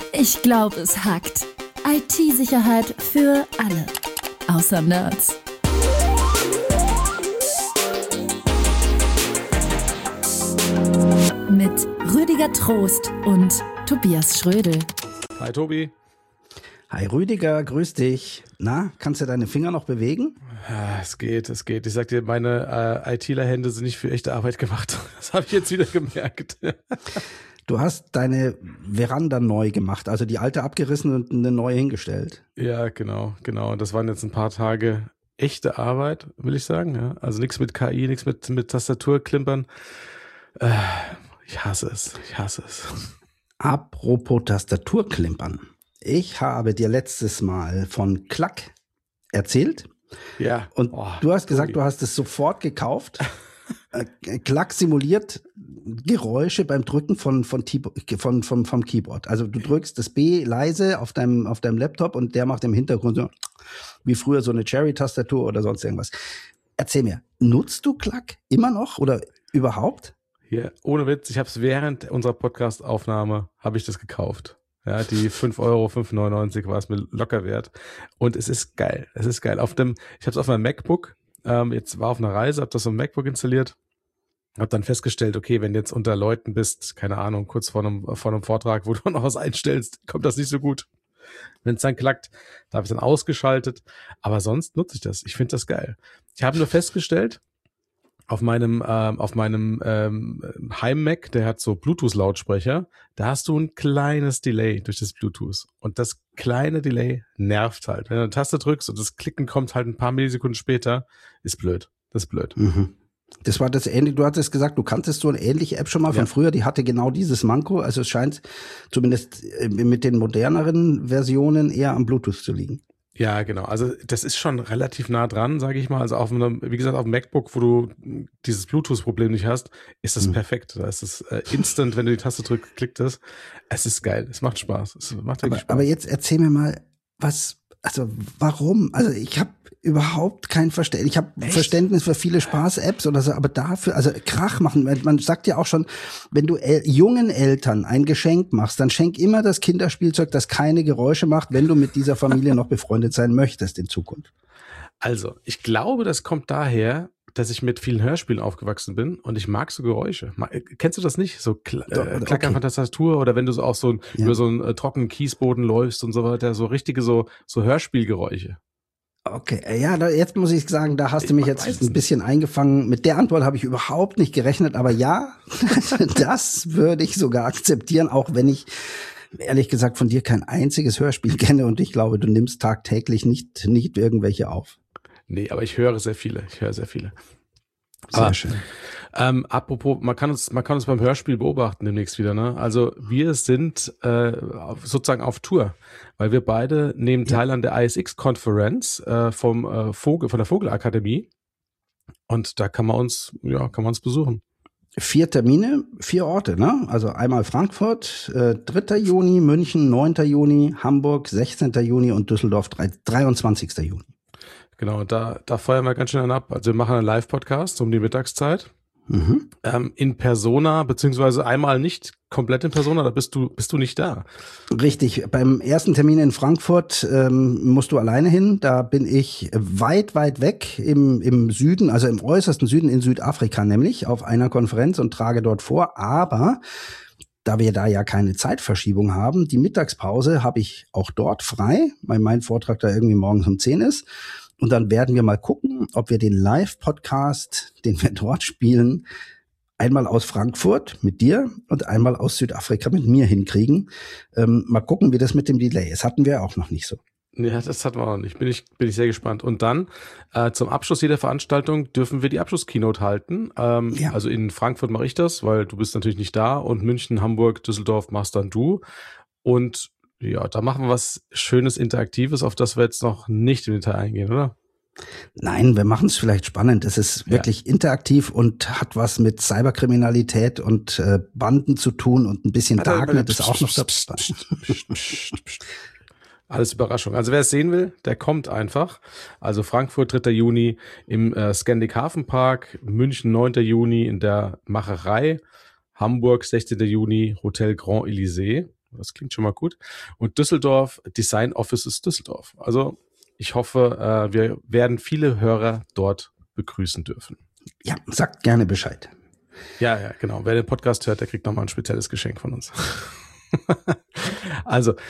Ich glaube, es hackt. IT-Sicherheit für alle. Außer Nerds. Mit Rüdiger Trost und Tobias Schrödel. Hi Tobi. Hi Rüdiger, grüß dich. Na, kannst du deine Finger noch bewegen? Ja, es geht. Ich sag dir, meine ITler-Hände sind nicht für echte Arbeit gemacht. Das habe ich jetzt wieder gemerkt. Du hast deine Veranda neu gemacht, also die alte abgerissen und eine neue hingestellt. Ja, genau. Das waren jetzt ein paar Tage echte Arbeit, will ich sagen. Ja? Also nichts mit KI, nichts mit Tastaturklimpern. Ich hasse es. Apropos Tastaturklimpern. Ich habe dir letztes Mal von Klack erzählt. Ja. Und du hast gesagt, du hast es sofort gekauft. Klack simuliert Geräusche beim Drücken vom Keyboard. Also du drückst das B leise auf deinem Laptop und der macht im Hintergrund so, wie früher so eine Cherry-Tastatur oder sonst irgendwas. Erzähl mir, nutzt du Klack immer noch oder überhaupt? Hier, ohne Witz, ich habe es während unserer Podcast-Aufnahme, habe ich das gekauft. Ja, die 5,99 € war es mir locker wert. Und es ist geil. Ich habe es auf meinem MacBook, jetzt war auf einer Reise, habe das auf dem MacBook installiert, habe dann festgestellt, okay, wenn du jetzt unter Leuten bist, keine Ahnung, kurz vor einem Vortrag, wo du noch was einstellst, kommt das nicht so gut. Wenn es dann klackt, da habe ich dann ausgeschaltet. Aber sonst nutze ich das. Ich finde das geil. Ich habe nur festgestellt, auf meinem Heim-Mac, der hat so Bluetooth-Lautsprecher, da hast du ein kleines Delay durch das Bluetooth. Und das kleine Delay nervt halt. Wenn du eine Taste drückst und das Klicken kommt halt ein paar Millisekunden später, ist blöd. Das ist blöd. Mhm. Das war das ähnliche, du hattest gesagt, du kanntest so eine ähnliche App schon mal von früher, die hatte genau dieses Manko. Also es scheint zumindest mit den moderneren Versionen eher am Bluetooth zu liegen. Ja, genau. Also das ist schon relativ nah dran, sage ich mal. Also wie gesagt, auf dem MacBook, wo du dieses Bluetooth-Problem nicht hast, ist das perfekt. Da ist es instant, wenn du die Taste drückst, klickt das. Es ist geil. Es macht Spaß. Es macht wirklich Spaß. Aber jetzt erzähl mir mal, warum? Also ich habe überhaupt kein Verständnis. Ich habe Verständnis für viele Spaß-Apps oder so, aber dafür, also Krach machen. Man sagt ja auch schon, wenn du jungen Eltern ein Geschenk machst, dann schenk immer das Kinderspielzeug, das keine Geräusche macht, wenn du mit dieser Familie noch befreundet sein möchtest in Zukunft. Also, ich glaube, das kommt daher, dass ich mit vielen Hörspielen aufgewachsen bin und ich mag so Geräusche. Kennst du das nicht? So Klackern von Tastatur oder wenn du so auf über so einen trockenen Kiesboden läufst und so weiter, so richtige so Hörspielgeräusche. Okay, ja, jetzt muss ich sagen, da hast du mich jetzt ein bisschen eingefangen. Mit der Antwort habe ich überhaupt nicht gerechnet, aber ja, das würde ich sogar akzeptieren, auch wenn ich ehrlich gesagt von dir kein einziges Hörspiel kenne und ich glaube, du nimmst tagtäglich nicht irgendwelche auf. Nee, aber ich höre sehr viele. Sehr schön. Apropos, man kann uns beim Hörspiel beobachten demnächst wieder, ne? Also wir sind sozusagen auf Tour, weil wir beide nehmen teil an der ISX-Konferenz von der Vogelakademie und da kann man uns besuchen. 4 Termine, 4 Orte, ne? Also einmal Frankfurt, 3. Juni, München, 9. Juni, Hamburg, 16. Juni und Düsseldorf, 23. Juni. Genau, da feuern wir ganz schön ab. Also wir machen einen Live-Podcast um die Mittagszeit. Mhm. In Persona, beziehungsweise einmal nicht komplett in Persona, da bist du nicht da. Richtig, beim ersten Termin in Frankfurt musst du alleine hin. Da bin ich weit weg im Süden, also im äußersten Süden in Südafrika nämlich, auf einer Konferenz und trage dort vor. Aber da wir da ja keine Zeitverschiebung haben, die Mittagspause habe ich auch dort frei, weil mein Vortrag da irgendwie morgens um 10 ist. Und dann werden wir mal gucken, ob wir den Live-Podcast, den wir dort spielen, einmal aus Frankfurt mit dir und einmal aus Südafrika mit mir hinkriegen. Mal gucken, wie das mit dem Delay ist. Hatten wir auch noch nicht so. Ja, das hatten wir noch nicht. Bin ich sehr gespannt. Und dann zum Abschluss jeder Veranstaltung dürfen wir die Abschluss-Keynote halten. Also in Frankfurt mache ich das, weil du bist natürlich nicht da. Und München, Hamburg, Düsseldorf machst dann du. Und ja, da machen wir was Schönes, Interaktives, auf das wir jetzt noch nicht im Detail eingehen, oder? Nein, wir machen es vielleicht spannend. Es ist wirklich interaktiv und hat was mit Cyberkriminalität und Banden zu tun und ein bisschen Darknet ist auch noch dabei. Alles Überraschung. Also wer es sehen will, der kommt einfach. Also Frankfurt 3. Juni im Scandic Hafenpark, München 9. Juni in der Macherei, Hamburg 16. Juni Hotel Grand Elysée. Das klingt schon mal gut. Und Düsseldorf, Design Offices Düsseldorf. Also ich hoffe, wir werden viele Hörer dort begrüßen dürfen. Ja, sagt gerne Bescheid. Ja, genau. Wer den Podcast hört, der kriegt nochmal ein spezielles Geschenk von uns. Also,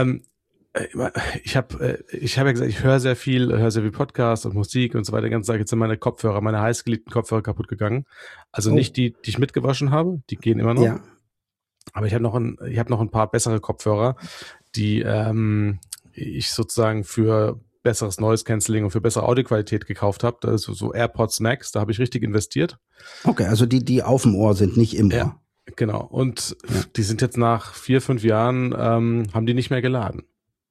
ich habe ja gesagt, ich höre sehr viel Podcast und Musik und so weiter. Den ganzen Tag. Jetzt sind meine Kopfhörer, meine heißgeliebten Kopfhörer kaputt gegangen. Also nicht die ich mitgewaschen habe, die gehen immer noch. Ja. Aber ich habe noch ein paar bessere Kopfhörer, die ich sozusagen für besseres Noise Cancelling und für bessere Audioqualität gekauft habe. Das ist so AirPods Max, da habe ich richtig investiert. Okay, also die auf dem Ohr sind, nicht im Ohr. Ja, genau. Und die sind jetzt nach 4-5 Jahren, haben die nicht mehr geladen.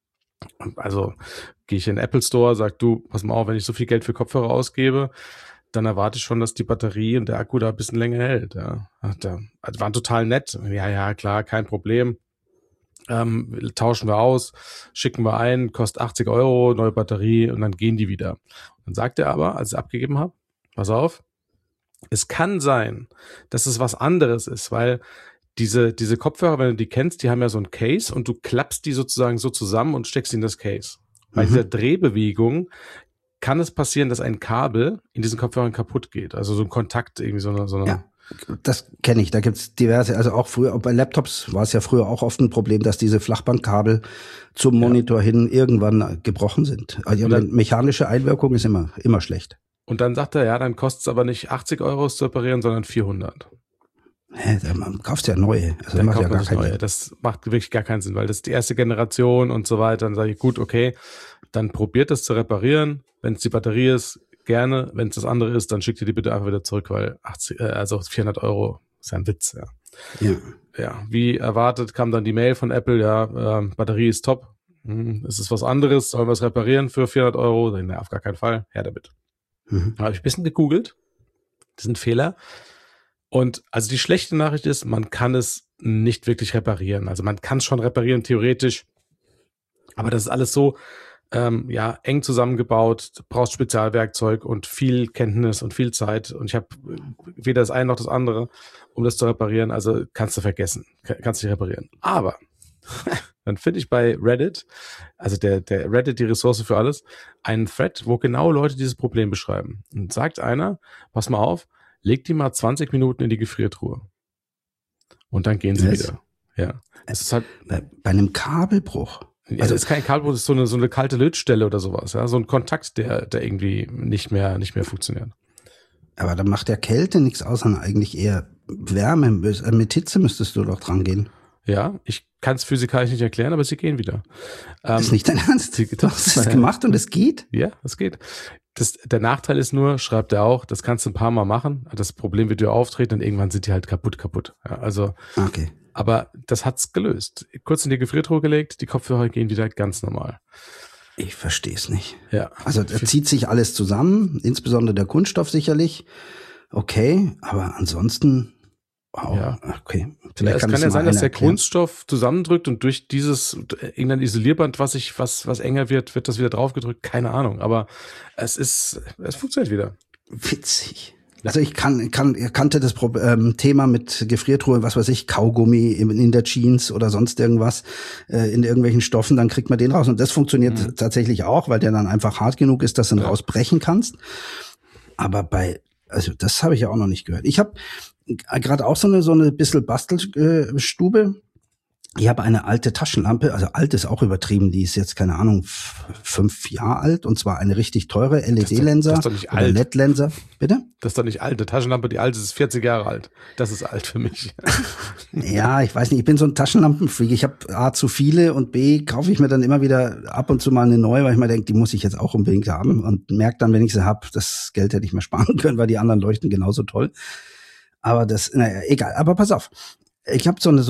Also gehe ich in den Apple Store, sag du, pass mal auf, wenn ich so viel Geld für Kopfhörer ausgebe, dann erwarte ich schon, dass die Batterie und der Akku da ein bisschen länger hält. Ja. Waren total nett. Ja, klar, kein Problem. Tauschen wir aus, schicken wir ein, kostet 80 €, neue Batterie und dann gehen die wieder. Dann sagt er aber, als ich abgegeben habe, pass auf, es kann sein, dass es was anderes ist, weil diese Kopfhörer, wenn du die kennst, die haben ja so ein Case und du klappst die sozusagen so zusammen und steckst sie in das Case. Bei dieser Drehbewegung kann es passieren, dass ein Kabel in diesen Kopfhörern kaputt geht. Also so ein Kontakt, irgendwie so eine Ja, das kenne ich. Da gibt's diverse, also auch früher, auch bei Laptops war es ja früher auch oft ein Problem, dass diese Flachbandkabel zum Monitor hin irgendwann gebrochen sind. Also die mechanische Einwirkung ist immer schlecht. Und dann sagt er, ja, dann kostet es aber nicht 80 € es zu reparieren, sondern 400. Man kauft ja neue. Also das macht ja gar keinen Sinn. Das macht wirklich gar keinen Sinn, weil das ist die erste Generation und so weiter. Dann sage ich, gut, okay, dann probiert das zu reparieren. Wenn es die Batterie ist, gerne. Wenn es das andere ist, dann schickt ihr die bitte einfach wieder zurück, weil 400 € ist ja ein Witz. Ja, wie erwartet kam dann die Mail von Apple, Batterie ist top. Es ist was anderes, sollen wir es reparieren für 400 €? Nee, auf gar keinen Fall, her damit. Da habe ich ein bisschen gegoogelt. Das ist ein Fehler. Und also die schlechte Nachricht ist, man kann es nicht wirklich reparieren. Also man kann es schon reparieren, theoretisch. Aber das ist alles so eng zusammengebaut, du brauchst Spezialwerkzeug und viel Kenntnis und viel Zeit. Und ich habe weder das eine noch das andere, um das zu reparieren. Also kannst du vergessen. Kannst du nicht reparieren. Aber dann finde ich bei Reddit, also der Reddit, die Ressource für alles, einen Thread, wo genau Leute dieses Problem beschreiben. Und sagt einer, pass mal auf, leg die mal 20 Minuten in die Gefriertruhe. Und dann gehen sie wieder. Ja. Es ist halt bei einem Kabelbruch. Also es ist kein Kabelbruch, es ist so eine kalte Lötstelle oder sowas. Ja? So ein Kontakt, der irgendwie nicht mehr funktioniert. Aber da macht ja Kälte nichts aus, sondern eigentlich eher Wärme. Mit Hitze müsstest du doch dran gehen. Ja, ich kann es physikalisch nicht erklären, aber sie gehen wieder. Ist nicht dein Ernst? Du hast es gemacht und es geht? Ja, es geht. Der Nachteil ist nur, schreibt er auch, das kannst du ein paar Mal machen. Das Problem wird dir auftreten und irgendwann sind die halt kaputt. Ja, also, okay. Aber das hat's gelöst. Kurz in die Gefriertruhe gelegt, die Kopfhörer gehen wieder ganz normal. Ich verstehe es nicht. Ja. Also da zieht sich alles zusammen, insbesondere der Kunststoff sicherlich. Okay, aber ansonsten, wow, ja. Okay. Vielleicht es kann ja sein, dass der Kunststoff zusammendrückt und durch dieses irgendein Isolierband, was enger wird das wieder draufgedrückt. Keine Ahnung, aber es funktioniert wieder. Witzig. Also ich kannte das Thema mit Gefriertruhe, was weiß ich, Kaugummi in der Jeans oder sonst irgendwas, in irgendwelchen Stoffen, dann kriegt man den raus. Und das funktioniert tatsächlich auch, weil der dann einfach hart genug ist, dass du ihn rausbrechen kannst. Aber also das habe ich ja auch noch nicht gehört. Ich habe gerade auch so eine bisschen Bastelstube. Ich habe eine alte Taschenlampe, also alt ist auch übertrieben, die ist jetzt, keine Ahnung, 5 Jahre alt, und zwar eine richtig teure LED-Lenser oder LED-Lenser. Bitte? Das ist doch nicht alt. Eine Taschenlampe, die alt ist 40 Jahre alt. Das ist alt für mich. Ja, ich weiß nicht, ich bin so ein Taschenlampenfreak. Ich habe A, zu viele und B, kaufe ich mir dann immer wieder ab und zu mal eine neue, weil ich mir denke, die muss ich jetzt auch unbedingt haben, und merke dann, wenn ich sie habe, das Geld hätte ich mir sparen können, weil die anderen leuchten genauso toll. Aber egal. Aber pass auf. Ich habe so eine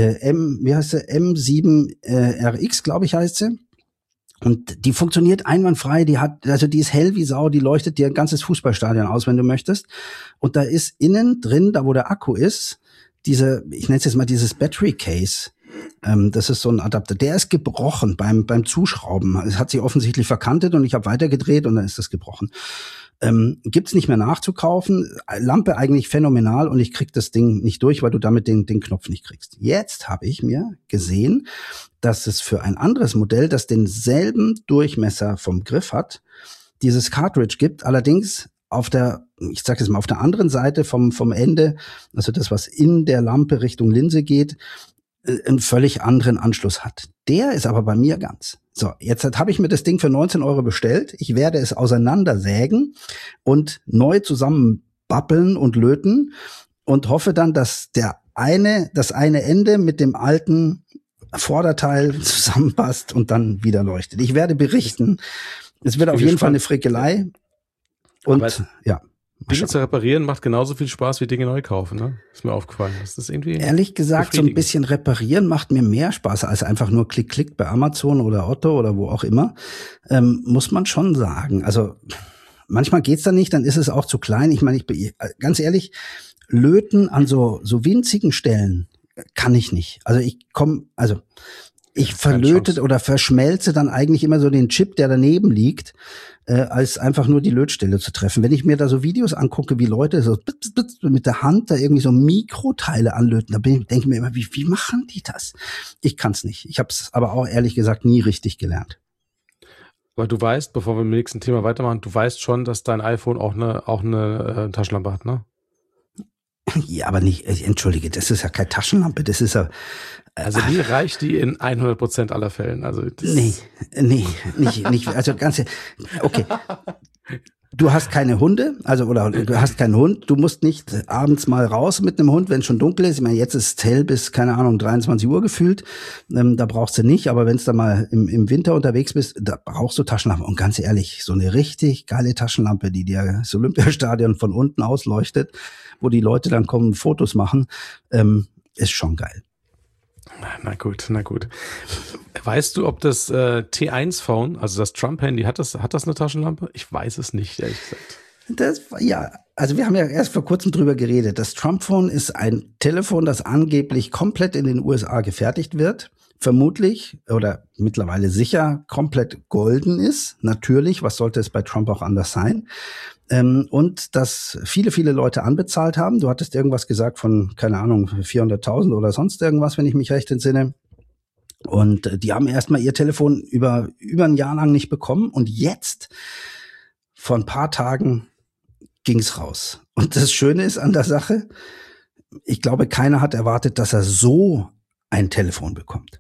M7 RX, glaube ich, heißt sie. Und die funktioniert einwandfrei. Die ist hell wie Sau. Die leuchtet dir ein ganzes Fußballstadion aus, wenn du möchtest. Und da ist innen drin, da wo der Akku ist, ich nenne es jetzt mal dieses Battery Case. Das ist so ein Adapter. Der ist gebrochen beim Zuschrauben. Es hat sich offensichtlich verkantet und ich habe weitergedreht und dann ist das gebrochen. Gibt's nicht mehr nachzukaufen. Lampe eigentlich phänomenal und ich krieg das Ding nicht durch, weil du damit den Knopf nicht kriegst. Jetzt habe ich mir gesehen, dass es für ein anderes Modell, das denselben Durchmesser vom Griff hat, dieses Cartridge gibt, allerdings auf der, ich sag jetzt mal, auf der anderen Seite vom Ende, also das, was in der Lampe Richtung Linse geht, einen völlig anderen Anschluss hat. Der ist aber bei mir ganz. So, jetzt habe ich mir das Ding für 19 € bestellt. Ich werde es auseinandersägen und neu zusammenbappeln und löten und hoffe dann, dass das eine Ende mit dem alten Vorderteil zusammenpasst und dann wieder leuchtet. Ich werde berichten. Es wird auf jeden Fall eine Frickelei. Und ja. Dinge zu reparieren macht genauso viel Spaß wie Dinge neu kaufen, ne? Ist mir aufgefallen. Das ist irgendwie ehrlich gesagt, so ein bisschen reparieren macht mir mehr Spaß als einfach nur Klick bei Amazon oder Otto oder wo auch immer. Muss man schon sagen. Also manchmal geht's dann nicht, dann ist es auch zu klein. Ich meine, ganz ehrlich, löten an so winzigen Stellen kann ich nicht. Also ich verlöte oder verschmelze dann eigentlich immer so den Chip, der daneben liegt, als einfach nur die Lötstelle zu treffen. Wenn ich mir da so Videos angucke, wie Leute so mit der Hand da irgendwie so Mikroteile anlöten, da denke ich mir immer, wie machen die das? Ich kann's nicht. Ich habe es aber auch ehrlich gesagt nie richtig gelernt. Aber du weißt, bevor wir mit dem nächsten Thema weitermachen, du weißt schon, dass dein iPhone auch eine Taschenlampe hat, ne? Ja, aber nicht, entschuldige, das ist ja keine Taschenlampe, das ist ja... Also die reicht die in 100% aller Fällen. Also das nicht, also ganz, okay. Du hast keine Hunde, oder du hast keinen Hund, du musst nicht abends mal raus mit einem Hund, wenn es schon dunkel ist. Ich meine, jetzt ist es hell bis, keine Ahnung, 23 Uhr gefühlt. Da brauchst du nicht, aber wenn es da mal im Winter unterwegs bist, da brauchst du Taschenlampe. Und ganz ehrlich, so eine richtig geile Taschenlampe, die dir das Olympiastadion von unten ausleuchtet, wo die Leute dann kommen, Fotos machen, ist schon geil. Na gut. Weißt du, ob das T1-Phone, also das Trump-Handy, hat das eine Taschenlampe? Ich weiß es nicht, ehrlich gesagt. Also wir haben ja erst vor kurzem drüber geredet. Das Trump-Phone ist ein Telefon, das angeblich komplett in den USA gefertigt wird. Vermutlich oder mittlerweile sicher komplett golden ist. Natürlich, was sollte es bei Trump auch anders sein? Und dass viele Leute anbezahlt haben. Du hattest irgendwas gesagt von, keine Ahnung, 400.000 oder sonst irgendwas, wenn ich mich recht entsinne. Und die haben erstmal ihr Telefon über ein Jahr lang nicht bekommen. Und jetzt, vor ein paar Tagen, ging's raus. Und das Schöne ist an der Sache, ich glaube, keiner hat erwartet, dass er so ein Telefon bekommt.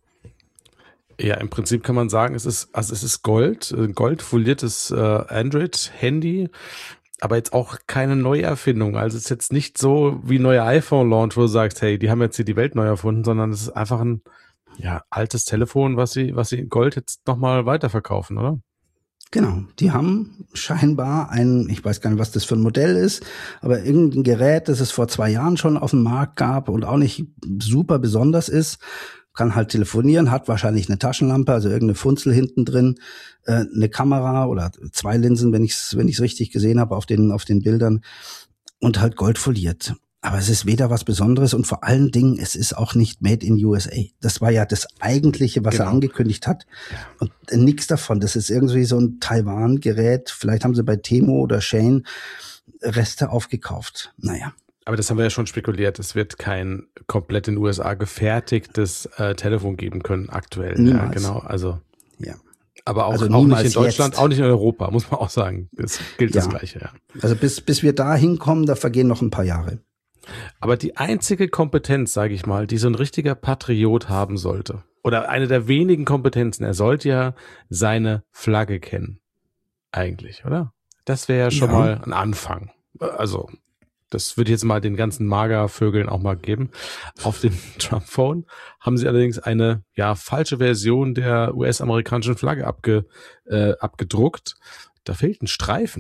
Ja, im Prinzip kann man sagen, es ist goldfoliertes Android-Handy, aber jetzt auch keine Neuerfindung. Also es ist jetzt nicht so wie neuer iPhone-Launch, wo du sagst, hey, die haben jetzt hier die Welt neu erfunden, sondern es ist einfach ein altes Telefon, was sie in Gold jetzt nochmal weiterverkaufen, oder? Genau, die haben scheinbar ich weiß gar nicht, was das für ein Modell ist, aber irgendein Gerät, das es vor 2 Jahren schon auf dem Markt gab und auch nicht super besonders ist, kann halt telefonieren, hat wahrscheinlich eine Taschenlampe, also irgendeine Funzel hinten drin, eine Kamera oder 2 Linsen, wenn ich's richtig gesehen habe auf den Bildern und halt goldfoliert. Aber es ist weder was Besonderes und vor allen Dingen, es ist auch nicht made in USA. Das war ja das Eigentliche, was er angekündigt hat. Und nichts davon. Das ist irgendwie so ein Taiwan-Gerät. Vielleicht haben sie bei Temu oder Shein Reste aufgekauft. Naja. Aber das haben wir ja schon spekuliert. Es wird kein komplett in den USA gefertigtes Telefon geben können aktuell. Niemals. Ja, genau. Also ja. Aber auch nicht in Deutschland, jetzt. Auch nicht in Europa, muss man auch sagen. Das gilt das Gleiche, ja. Also bis wir da hinkommen, da vergehen noch ein paar Jahre. Aber die einzige Kompetenz, sage ich mal, die so ein richtiger Patriot haben sollte, oder eine der wenigen Kompetenzen, er sollte ja seine Flagge kennen. Eigentlich, oder? Das wäre ja schon mal ein Anfang. Also, das würde ich jetzt mal den ganzen Magervögeln auch mal geben. Auf dem Trump-Phone haben sie allerdings eine falsche Version der US-amerikanischen Flagge abgedruckt. Da fehlt ein Streifen.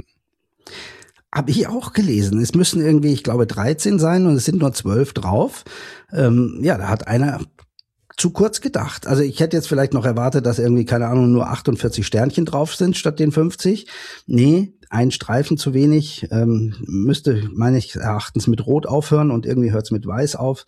Habe ich auch gelesen. Es müssen irgendwie, ich glaube, 13 sein und es sind nur 12 drauf. Da hat einer zu kurz gedacht. Also ich hätte jetzt vielleicht noch erwartet, dass irgendwie, keine Ahnung, nur 48 Sternchen drauf sind statt den 50. Nee, ein Streifen zu wenig. Müsste, meines Erachtens, mit Rot aufhören und irgendwie hört es mit Weiß auf.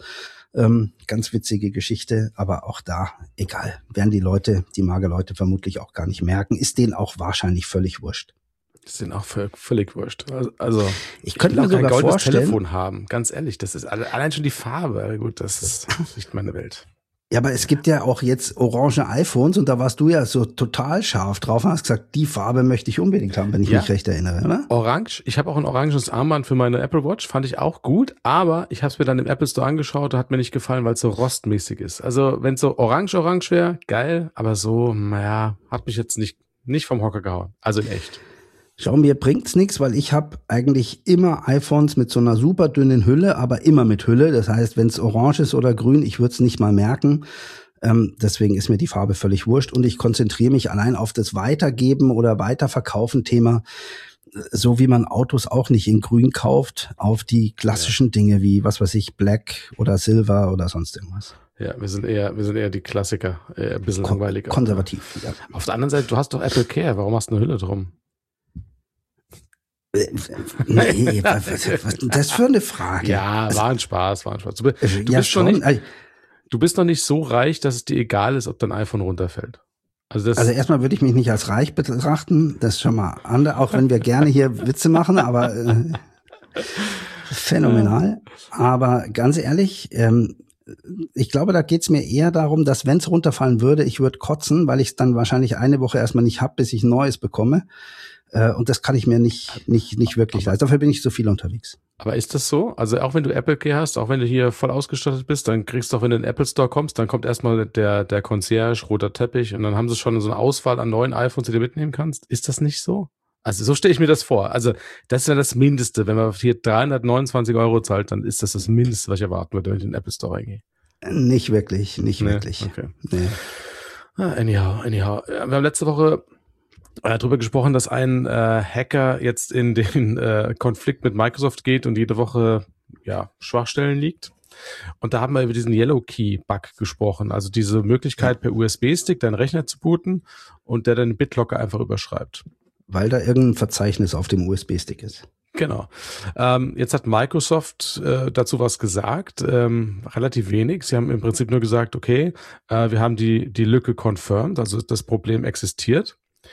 Ganz witzige Geschichte, aber auch da, egal. Werden die Magerleute vermutlich auch gar nicht merken. Ist denen auch wahrscheinlich völlig wurscht. Die sind auch völlig wurscht. Also ich könnte mir will auch sogar kein goldenes vorstellen, Telefon haben, ganz ehrlich. Das ist allein schon die Farbe. Gut, das ist nicht meine Welt. ja, aber es gibt ja auch jetzt orange iPhones und da warst du ja so total scharf drauf und hast gesagt, die Farbe möchte ich unbedingt haben, wenn ich mich recht erinnere, oder? Orange. Ich habe auch ein oranges Armband für meine Apple Watch, fand ich auch gut, aber ich habe es mir dann im Apple Store angeschaut und hat mir nicht gefallen, weil es so rostmäßig ist. Also wenn es so orange wäre, geil, aber so, naja, hat mich jetzt nicht vom Hocker gehauen. Also in echt. Schau, mir bringt's nichts, weil ich habe eigentlich immer iPhones mit so einer super dünnen Hülle, aber immer mit Hülle. Das heißt, wenn es orange ist oder grün, ich würde es nicht mal merken. Deswegen ist mir die Farbe völlig wurscht und ich konzentriere mich allein auf das Weitergeben oder Weiterverkaufen Thema, so wie man Autos auch nicht in grün kauft, auf die klassischen Dinge wie, was weiß ich, Black oder Silver oder sonst irgendwas. Ja, wir sind eher die Klassiker, ein bisschen langweiliger. Konservativ, ja. Auf der anderen Seite, du hast doch Apple Care, warum hast du eine Hülle drum? Nee, was das für eine Frage? Ja, war ein Spaß. Du bist noch nicht so reich, dass es dir egal ist, ob dein iPhone runterfällt. Also erstmal würde ich mich nicht als reich betrachten, das ist schon mal anders, auch wenn wir gerne hier Witze machen, aber phänomenal. Aber ganz ehrlich, ich glaube, da geht's mir eher darum, dass wenn es runterfallen würde, ich würde kotzen, weil ich es dann wahrscheinlich eine Woche erstmal nicht hab, bis ich ein neues bekomme. Und das kann ich mir nicht wirklich leisten. Dafür bin ich so viel unterwegs. Aber ist das so? Also auch wenn du Apple Care hast, auch wenn du hier voll ausgestattet bist, dann kriegst du auch, wenn du in den Apple Store kommst, dann kommt erstmal der Concierge, roter Teppich und dann haben sie schon so eine Auswahl an neuen iPhones, die du mitnehmen kannst. Ist das nicht so? Also so stelle ich mir das vor. Also das ist ja das Mindeste. Wenn man hier 329 € zahlt, dann ist das Mindeste, was ich erwarten würde, wenn ich in den Apple Store reingehe. Nicht wirklich. Okay. Nee. Anyhow. Wir haben letzte Woche darüber gesprochen, dass ein Hacker jetzt in den Konflikt mit Microsoft geht und jede Woche Schwachstellen liegt. Und da haben wir über diesen Yellow Key Bug gesprochen, also diese Möglichkeit per USB-Stick deinen Rechner zu booten und der dann BitLocker einfach überschreibt. Weil da irgendein Verzeichnis auf dem USB-Stick ist. Genau. Jetzt hat Microsoft dazu was gesagt, relativ wenig. Sie haben im Prinzip nur gesagt, okay, wir haben die Lücke confirmed, also das Problem existiert.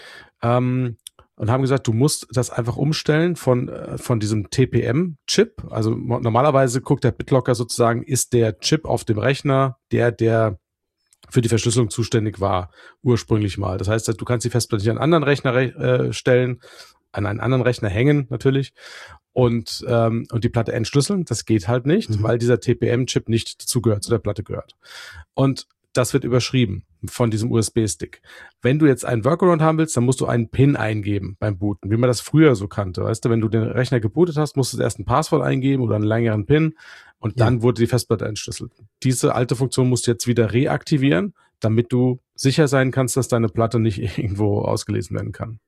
Und haben gesagt, du musst das einfach umstellen von diesem TPM-Chip. Also normalerweise guckt der BitLocker sozusagen, ist der Chip auf dem Rechner, der für die Verschlüsselung zuständig war, ursprünglich mal. Das heißt, du kannst die Festplatte nicht an einen anderen Rechner stellen, an einen anderen Rechner hängen natürlich und die Platte entschlüsseln. Das geht halt nicht, weil dieser TPM-Chip nicht dazugehört, zu der Platte gehört. Und das wird überschrieben von diesem USB-Stick. Wenn du jetzt einen Workaround haben willst, dann musst du einen PIN eingeben beim Booten, wie man das früher so kannte. Weißt du, wenn du den Rechner gebootet hast, musst du erst ein Passwort eingeben oder einen längeren PIN und dann wurde die Festplatte entschlüsselt. Diese alte Funktion musst du jetzt wieder reaktivieren, damit du sicher sein kannst, dass deine Platte nicht irgendwo ausgelesen werden kann.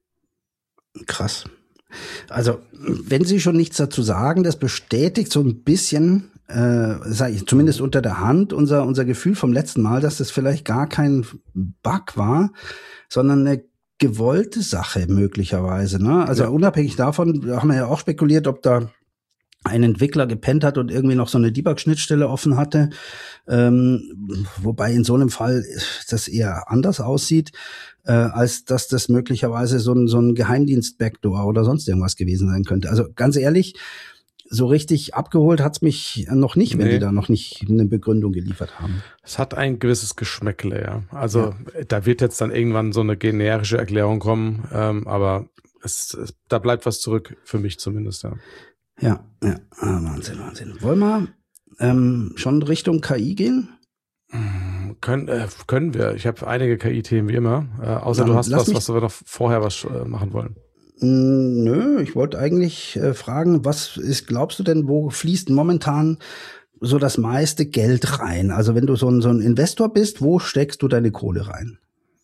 Krass. Also, wenn Sie schon nichts dazu sagen, das bestätigt so ein bisschen, sage ich zumindest unter der Hand, unser Gefühl vom letzten Mal, dass das vielleicht gar kein Bug war, sondern eine gewollte Sache möglicherweise. Ne? Also unabhängig davon haben wir ja auch spekuliert, ob da ein Entwickler gepennt hat und irgendwie noch so eine Debug-Schnittstelle offen hatte, wobei in so einem Fall das eher anders aussieht, als dass das möglicherweise so ein Geheimdienst-Backdoor oder sonst irgendwas gewesen sein könnte. Also ganz ehrlich, so richtig abgeholt hat's mich noch nicht, wenn die da noch nicht eine Begründung geliefert haben. Es hat ein gewisses Geschmäckle, ja. Also da wird jetzt dann irgendwann so eine generische Erklärung kommen, aber da bleibt was zurück, für mich zumindest, ja. Ja. Wahnsinn. Wollen wir schon Richtung KI gehen? Können wir. Ich habe einige KI-Themen wie immer, außer du hast was wir noch vorher machen wollen. Nö, ich wollte eigentlich fragen, glaubst du denn, wo fließt momentan so das meiste Geld rein? Also wenn du so ein Investor bist, wo steckst du deine Kohle rein?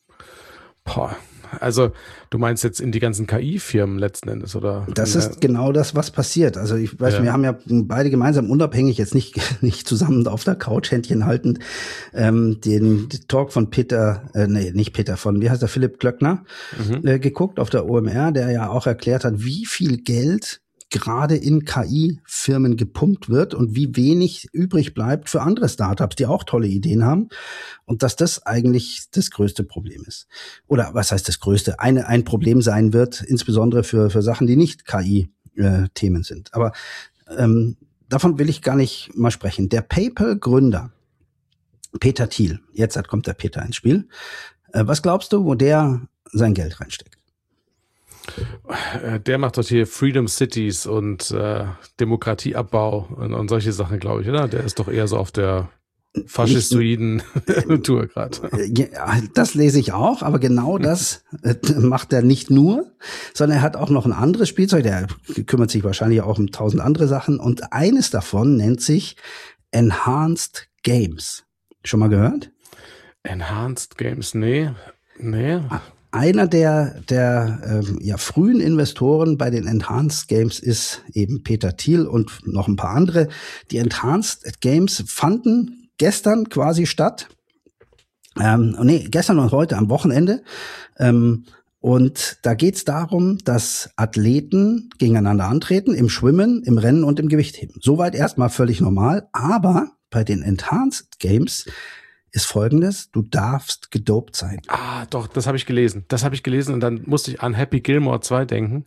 Also du meinst jetzt in die ganzen KI-Firmen letzten Endes, oder? Das ist genau das, was passiert. Also ich weiß, wir haben ja beide gemeinsam, unabhängig, jetzt nicht zusammen auf der Couch Händchen haltend, den Talk von Philipp Glöckner geguckt auf der OMR, der ja auch erklärt hat, wie viel Geld gerade in KI-Firmen gepumpt wird und wie wenig übrig bleibt für andere Startups, die auch tolle Ideen haben. Und dass das eigentlich das größte Problem ist. Oder was heißt das größte? Ein Problem sein wird, insbesondere für Sachen, die nicht KI-Themen sind. Aber davon will ich gar nicht mal sprechen. Der PayPal-Gründer, Peter Thiel, jetzt kommt der Peter ins Spiel. Was glaubst du, wo der sein Geld reinsteckt? Der macht doch hier Freedom Cities und Demokratieabbau und solche Sachen, glaube ich, oder? Der ist doch eher so auf der faschistoiden Tour gerade. Ja, das lese ich auch, aber genau das macht er nicht nur, sondern er hat auch noch ein anderes Spielzeug, der kümmert sich wahrscheinlich auch um 1000 andere Sachen und eines davon nennt sich Enhanced Games. Schon mal gehört? Enhanced Games, nee. Einer der frühen Investoren bei den Enhanced Games ist eben Peter Thiel und noch ein paar andere. Die Enhanced Games fanden gestern quasi statt. Gestern und heute am Wochenende. Und da geht's darum, dass Athleten gegeneinander antreten, im Schwimmen, im Rennen und im Gewichtheben. Soweit erstmal völlig normal. Aber bei den Enhanced Games ist Folgendes: Du darfst gedopt sein. Ah, doch, das habe ich gelesen. Und dann musste ich an Happy Gilmore 2 denken,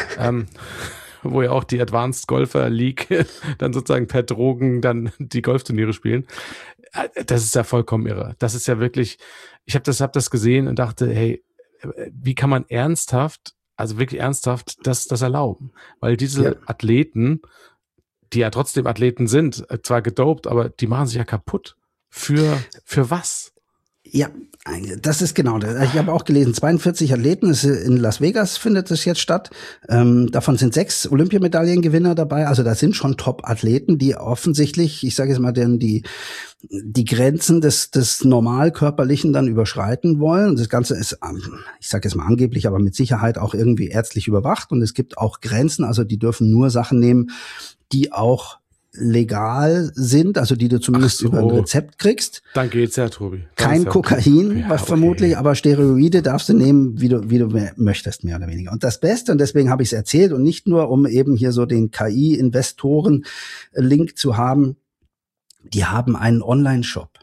wo ja auch die Advanced Golfer League dann sozusagen per Drogen dann die Golfturniere spielen. Das ist ja vollkommen irre. Das ist ja wirklich, ich habe das gesehen und dachte, hey, wie kann man wirklich ernsthaft das erlauben? Weil diese Athleten, die ja trotzdem Athleten sind, zwar gedopt, aber die machen sich ja kaputt. Für was? Ja, das ist genau. Ich habe auch gelesen, 42 Athleten, in Las Vegas findet es jetzt statt. Davon sind 6 Olympiamedaillengewinner dabei. Also das sind schon Top-Athleten, die offensichtlich, ich sage jetzt mal, die Grenzen des Normalkörperlichen dann überschreiten wollen. Und das Ganze ist, ich sage jetzt mal angeblich, aber mit Sicherheit auch irgendwie ärztlich überwacht. Und es gibt auch Grenzen, also die dürfen nur Sachen nehmen, die auch legal sind, also die du zumindest über ein Rezept kriegst. Dann geht's ja, Tobi. Kein Kokain, vermutlich, aber Steroide darfst du nehmen, wie du möchtest, mehr oder weniger. Und das Beste, und deswegen habe ich es erzählt, und nicht nur, um eben hier so den KI-Investoren-Link zu haben, die haben einen Online-Shop.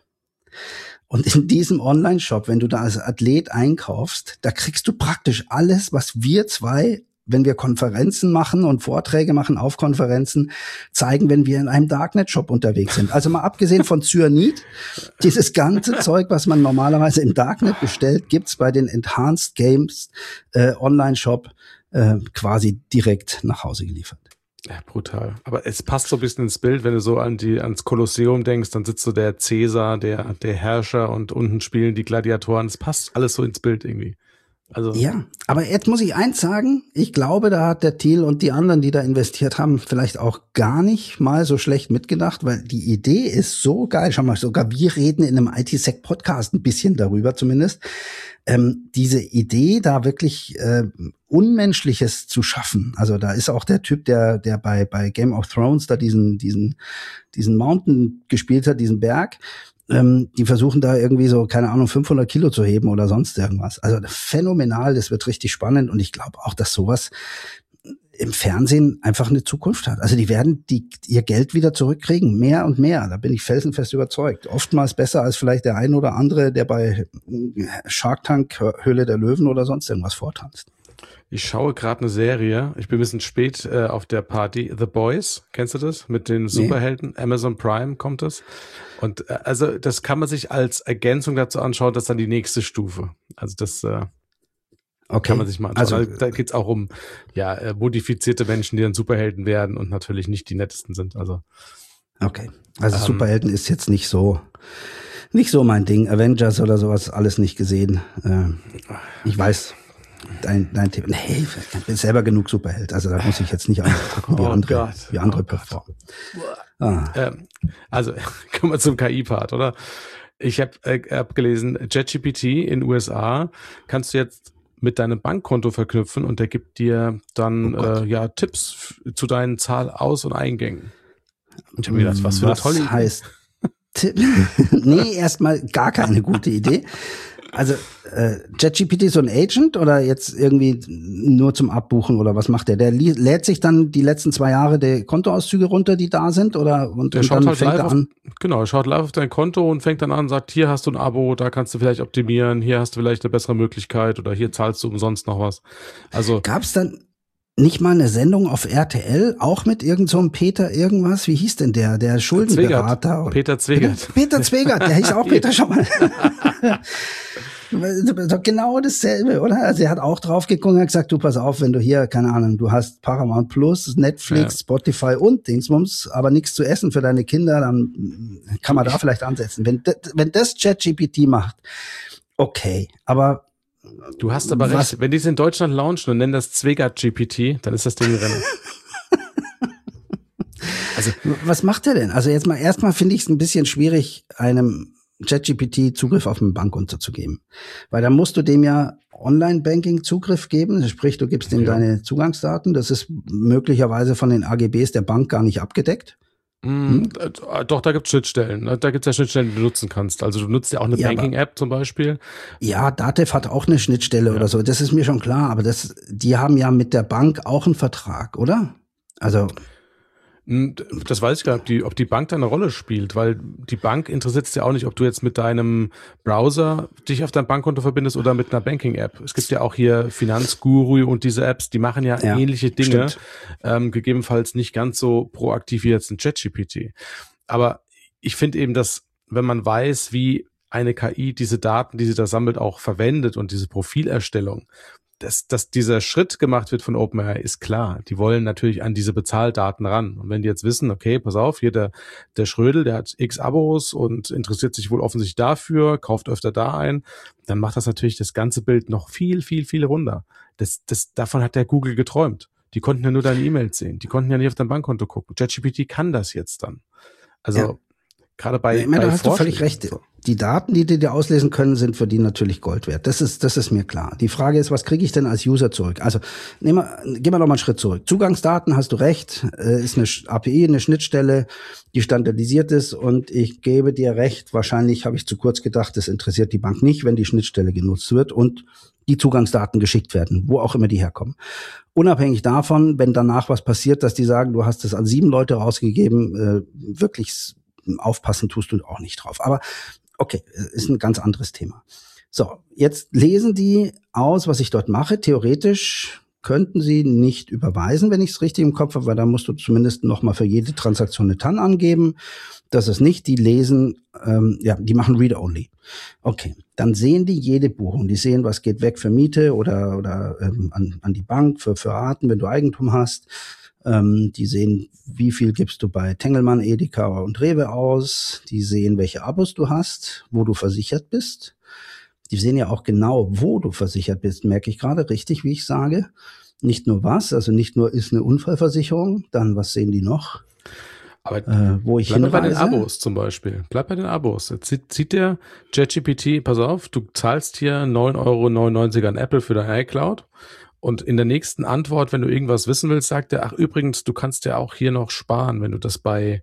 Und in diesem Online-Shop, wenn du da als Athlet einkaufst, da kriegst du praktisch alles, was wir zwei, wenn wir Konferenzen machen und Vorträge machen auf Konferenzen, zeigen, wenn wir in einem Darknet-Shop unterwegs sind. Also mal abgesehen von Cyanid, dieses ganze Zeug, was man normalerweise im Darknet bestellt, gibt's bei den Enhanced Games Online-Shop quasi direkt nach Hause geliefert. Ja, brutal. Aber es passt so ein bisschen ins Bild, wenn du so ans Kolosseum denkst, dann sitzt so der Cäsar, der Herrscher und unten spielen die Gladiatoren. Es passt alles so ins Bild irgendwie. Also ja, aber jetzt muss ich eins sagen, ich glaube, da hat der Thiel und die anderen, die da investiert haben, vielleicht auch gar nicht mal so schlecht mitgedacht, weil die Idee ist so geil. Schau mal, sogar wir reden in einem IT-Sec-Podcast ein bisschen darüber zumindest. Diese Idee, da wirklich Unmenschliches zu schaffen. Also da ist auch der Typ, der bei Game of Thrones da diesen Mountain gespielt hat, diesen Berg. Die versuchen da irgendwie so, keine Ahnung, 500 Kilo zu heben oder sonst irgendwas. Also phänomenal, das wird richtig spannend und ich glaube auch, dass sowas im Fernsehen einfach eine Zukunft hat. Also die werden ihr Geld wieder zurückkriegen, mehr und mehr. Da bin ich felsenfest überzeugt. Oftmals besser als vielleicht der ein oder andere, der bei Shark Tank, Höhle der Löwen oder sonst irgendwas vortanzt. Ich schaue gerade eine Serie. Ich bin ein bisschen spät auf der Party. The Boys, kennst du das? Mit den Superhelden. Nee. Amazon Prime kommt das. Und also das kann man sich als Ergänzung dazu anschauen, das ist dann die nächste Stufe. Also das kann man sich mal anschauen. Also, da geht's auch um modifizierte Menschen, die dann Superhelden werden und natürlich nicht die nettesten sind. Also okay. Also Superhelden ist jetzt nicht so mein Ding. Avengers oder sowas, alles nicht gesehen. Ich weiß. Dein Thema. Nee, ich bin selber genug Superheld. Also da muss ich jetzt nicht angucken, wie andere performen. Also kommen wir zum KI-Part, oder? Ich hab gelesen, ChatGPT in USA kannst du jetzt mit deinem Bankkonto verknüpfen und der gibt dir dann Tipps zu deinen Zahl-Aus- und Eingängen. Und ich habe mir gedacht, was für eine tolle Idee. Nee, erstmal gar keine gute Idee. Also ChatGPT ist so ein Agent oder jetzt irgendwie nur zum Abbuchen oder was macht der? Der lädt sich dann die letzten 2 Jahre die Kontoauszüge runter, die da sind, oder und Der schaut dann halt fängt live er an. genau, er schaut live auf dein Konto und fängt dann an, sagt, hier hast du ein Abo, da kannst du vielleicht optimieren, hier hast du vielleicht eine bessere Möglichkeit oder hier zahlst du umsonst noch was. Also Gab's dann nicht mal eine Sendung auf RTL, auch mit irgend so einem Peter irgendwas? Wie hieß denn der Schuldenberater? Peter Zwegert. Peter Zwegert, der hieß auch Peter schon mal. Doch genau dasselbe, oder? Also er hat auch drauf geguckt und hat gesagt, du pass auf, wenn du hier, keine Ahnung, du hast Paramount Plus, Netflix, Spotify und Dingsbums, aber nichts zu essen für deine Kinder, dann kann man da vielleicht ansetzen. Wenn das ChatGPT macht, okay, aber du hast aber recht, wenn die es in Deutschland launchen und nennen das Zwegert-GPT, dann ist das Ding drin. Also was macht er denn? Also jetzt mal erstmal finde ich es ein bisschen schwierig, einem ChatGPT Zugriff auf ein Bankkonto zu geben. Weil dann musst du dem ja Online-Banking Zugriff geben, sprich du gibst ihm deine Zugangsdaten, das ist möglicherweise von den AGBs der Bank gar nicht abgedeckt. Doch, da gibt's Schnittstellen. Da gibt's ja Schnittstellen, die du nutzen kannst. Also du nutzt ja auch eine Banking-App zum Beispiel. Ja, Datev hat auch eine Schnittstelle oder so, das ist mir schon klar, aber die haben ja mit der Bank auch einen Vertrag, oder? Also das weiß ich gar nicht, ob die Bank da eine Rolle spielt, weil die Bank interessiert es ja auch nicht, ob du jetzt mit deinem Browser dich auf dein Bankkonto verbindest oder mit einer Banking-App. Es gibt ja auch hier Finanzguru und diese Apps, die machen ja ähnliche Dinge, gegebenenfalls nicht ganz so proaktiv wie jetzt ein ChatGPT. Aber ich finde eben, dass wenn man weiß, wie eine KI diese Daten, die sie da sammelt, auch verwendet und diese Profilerstellung, dass dieser Schritt gemacht wird von OpenAI, ist klar. Die wollen natürlich an diese Bezahldaten ran. Und wenn die jetzt wissen, okay, pass auf, hier der Schrödel, der hat x Abos und interessiert sich wohl offensichtlich dafür, kauft öfter da ein, dann macht das natürlich das ganze Bild noch viel, viel, viel runder. Davon hat der Google geträumt. Die konnten ja nur deine E-Mails sehen. Die konnten ja nicht auf dein Bankkonto gucken. ChatGPT kann das jetzt dann. Also gerade bei da hast du völlig recht. Die Daten, die dir auslesen können, sind für die natürlich Gold wert. Das ist mir klar. Die Frage ist, was kriege ich denn als User zurück? Also gehen wir noch mal einen Schritt zurück. Zugangsdaten, hast du recht, ist eine API, eine Schnittstelle, die standardisiert ist, und ich gebe dir recht, wahrscheinlich habe ich zu kurz gedacht, das interessiert die Bank nicht, wenn die Schnittstelle genutzt wird und die Zugangsdaten geschickt werden, wo auch immer die herkommen. Unabhängig davon, wenn danach was passiert, dass die sagen, du hast es an 7 Leute rausgegeben, wirklich aufpassen tust du auch nicht drauf. Aber okay, ist ein ganz anderes Thema. So, jetzt lesen die aus, was ich dort mache. Theoretisch könnten sie nicht überweisen, wenn ich es richtig im Kopf habe, weil da musst du zumindest noch mal für jede Transaktion eine TAN angeben. Das ist nicht, die lesen, die machen Read-Only. Okay, dann sehen die jede Buchung. Die sehen, was geht weg für Miete oder an die Bank für Raten, wenn du Eigentum hast. Die sehen, wie viel gibst du bei Tengelmann, Edeka und Rewe aus. Die sehen, welche Abos du hast, wo du versichert bist. Die sehen ja auch genau, wo du versichert bist, merke ich gerade richtig, wie ich sage. Nicht nur was, also nicht nur ist eine Unfallversicherung, dann was sehen die noch? Aber wo ich bleib bei den Abos zum Beispiel. Bleib bei den Abos. Jetzt sieht der ChatGPT, pass auf, du zahlst hier 9,99 € an Apple für dein iCloud. Und in der nächsten Antwort, wenn du irgendwas wissen willst, sagt er, ach übrigens, du kannst ja auch hier noch sparen, wenn du das bei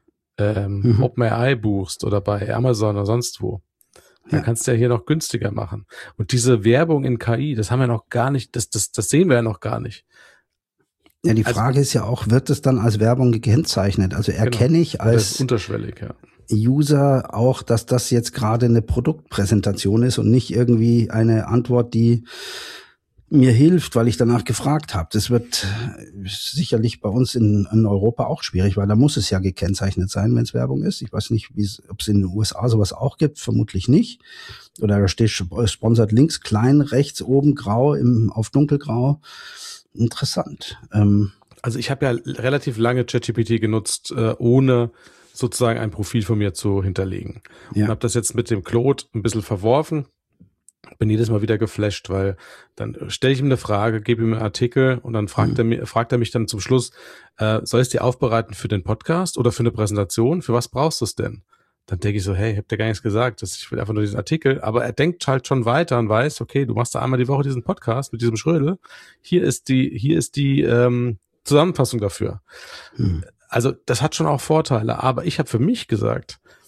OpenAI buchst oder bei Amazon oder sonst wo. Dann kannst du ja hier noch günstiger machen. Und diese Werbung in KI, das haben wir noch gar nicht, das sehen wir ja noch gar nicht. Ja, die Frage ist ja auch, wird es dann als Werbung gekennzeichnet? Also erkenne ich als unterschwellig, User auch, dass das jetzt gerade eine Produktpräsentation ist und nicht irgendwie eine Antwort, die mir hilft, weil ich danach gefragt habe. Das wird sicherlich bei uns in Europa auch schwierig, weil da muss es ja gekennzeichnet sein, wenn es Werbung ist. Ich weiß nicht, ob es in den USA sowas auch gibt, vermutlich nicht. Oder da steht Sponsored links, klein, rechts, oben, grau, auf dunkelgrau. Interessant. Also ich habe ja relativ lange ChatGPT genutzt, ohne sozusagen ein Profil von mir zu hinterlegen. Und habe das jetzt mit dem Claude ein bisschen verworfen. Bin jedes Mal wieder geflasht, weil dann stelle ich ihm eine Frage, gebe ihm einen Artikel und dann fragt er mich dann zum Schluss, soll ich es dir aufbereiten für den Podcast oder für eine Präsentation? Für was brauchst du es denn? Dann denke ich so, hey, ich hab dir gar nichts gesagt, ich will einfach nur diesen Artikel, aber er denkt halt schon weiter und weiß, okay, du machst da einmal die Woche diesen Podcast mit diesem Schrödel, hier ist die Zusammenfassung dafür. Also das hat schon auch Vorteile, aber ich habe für mich gesagt,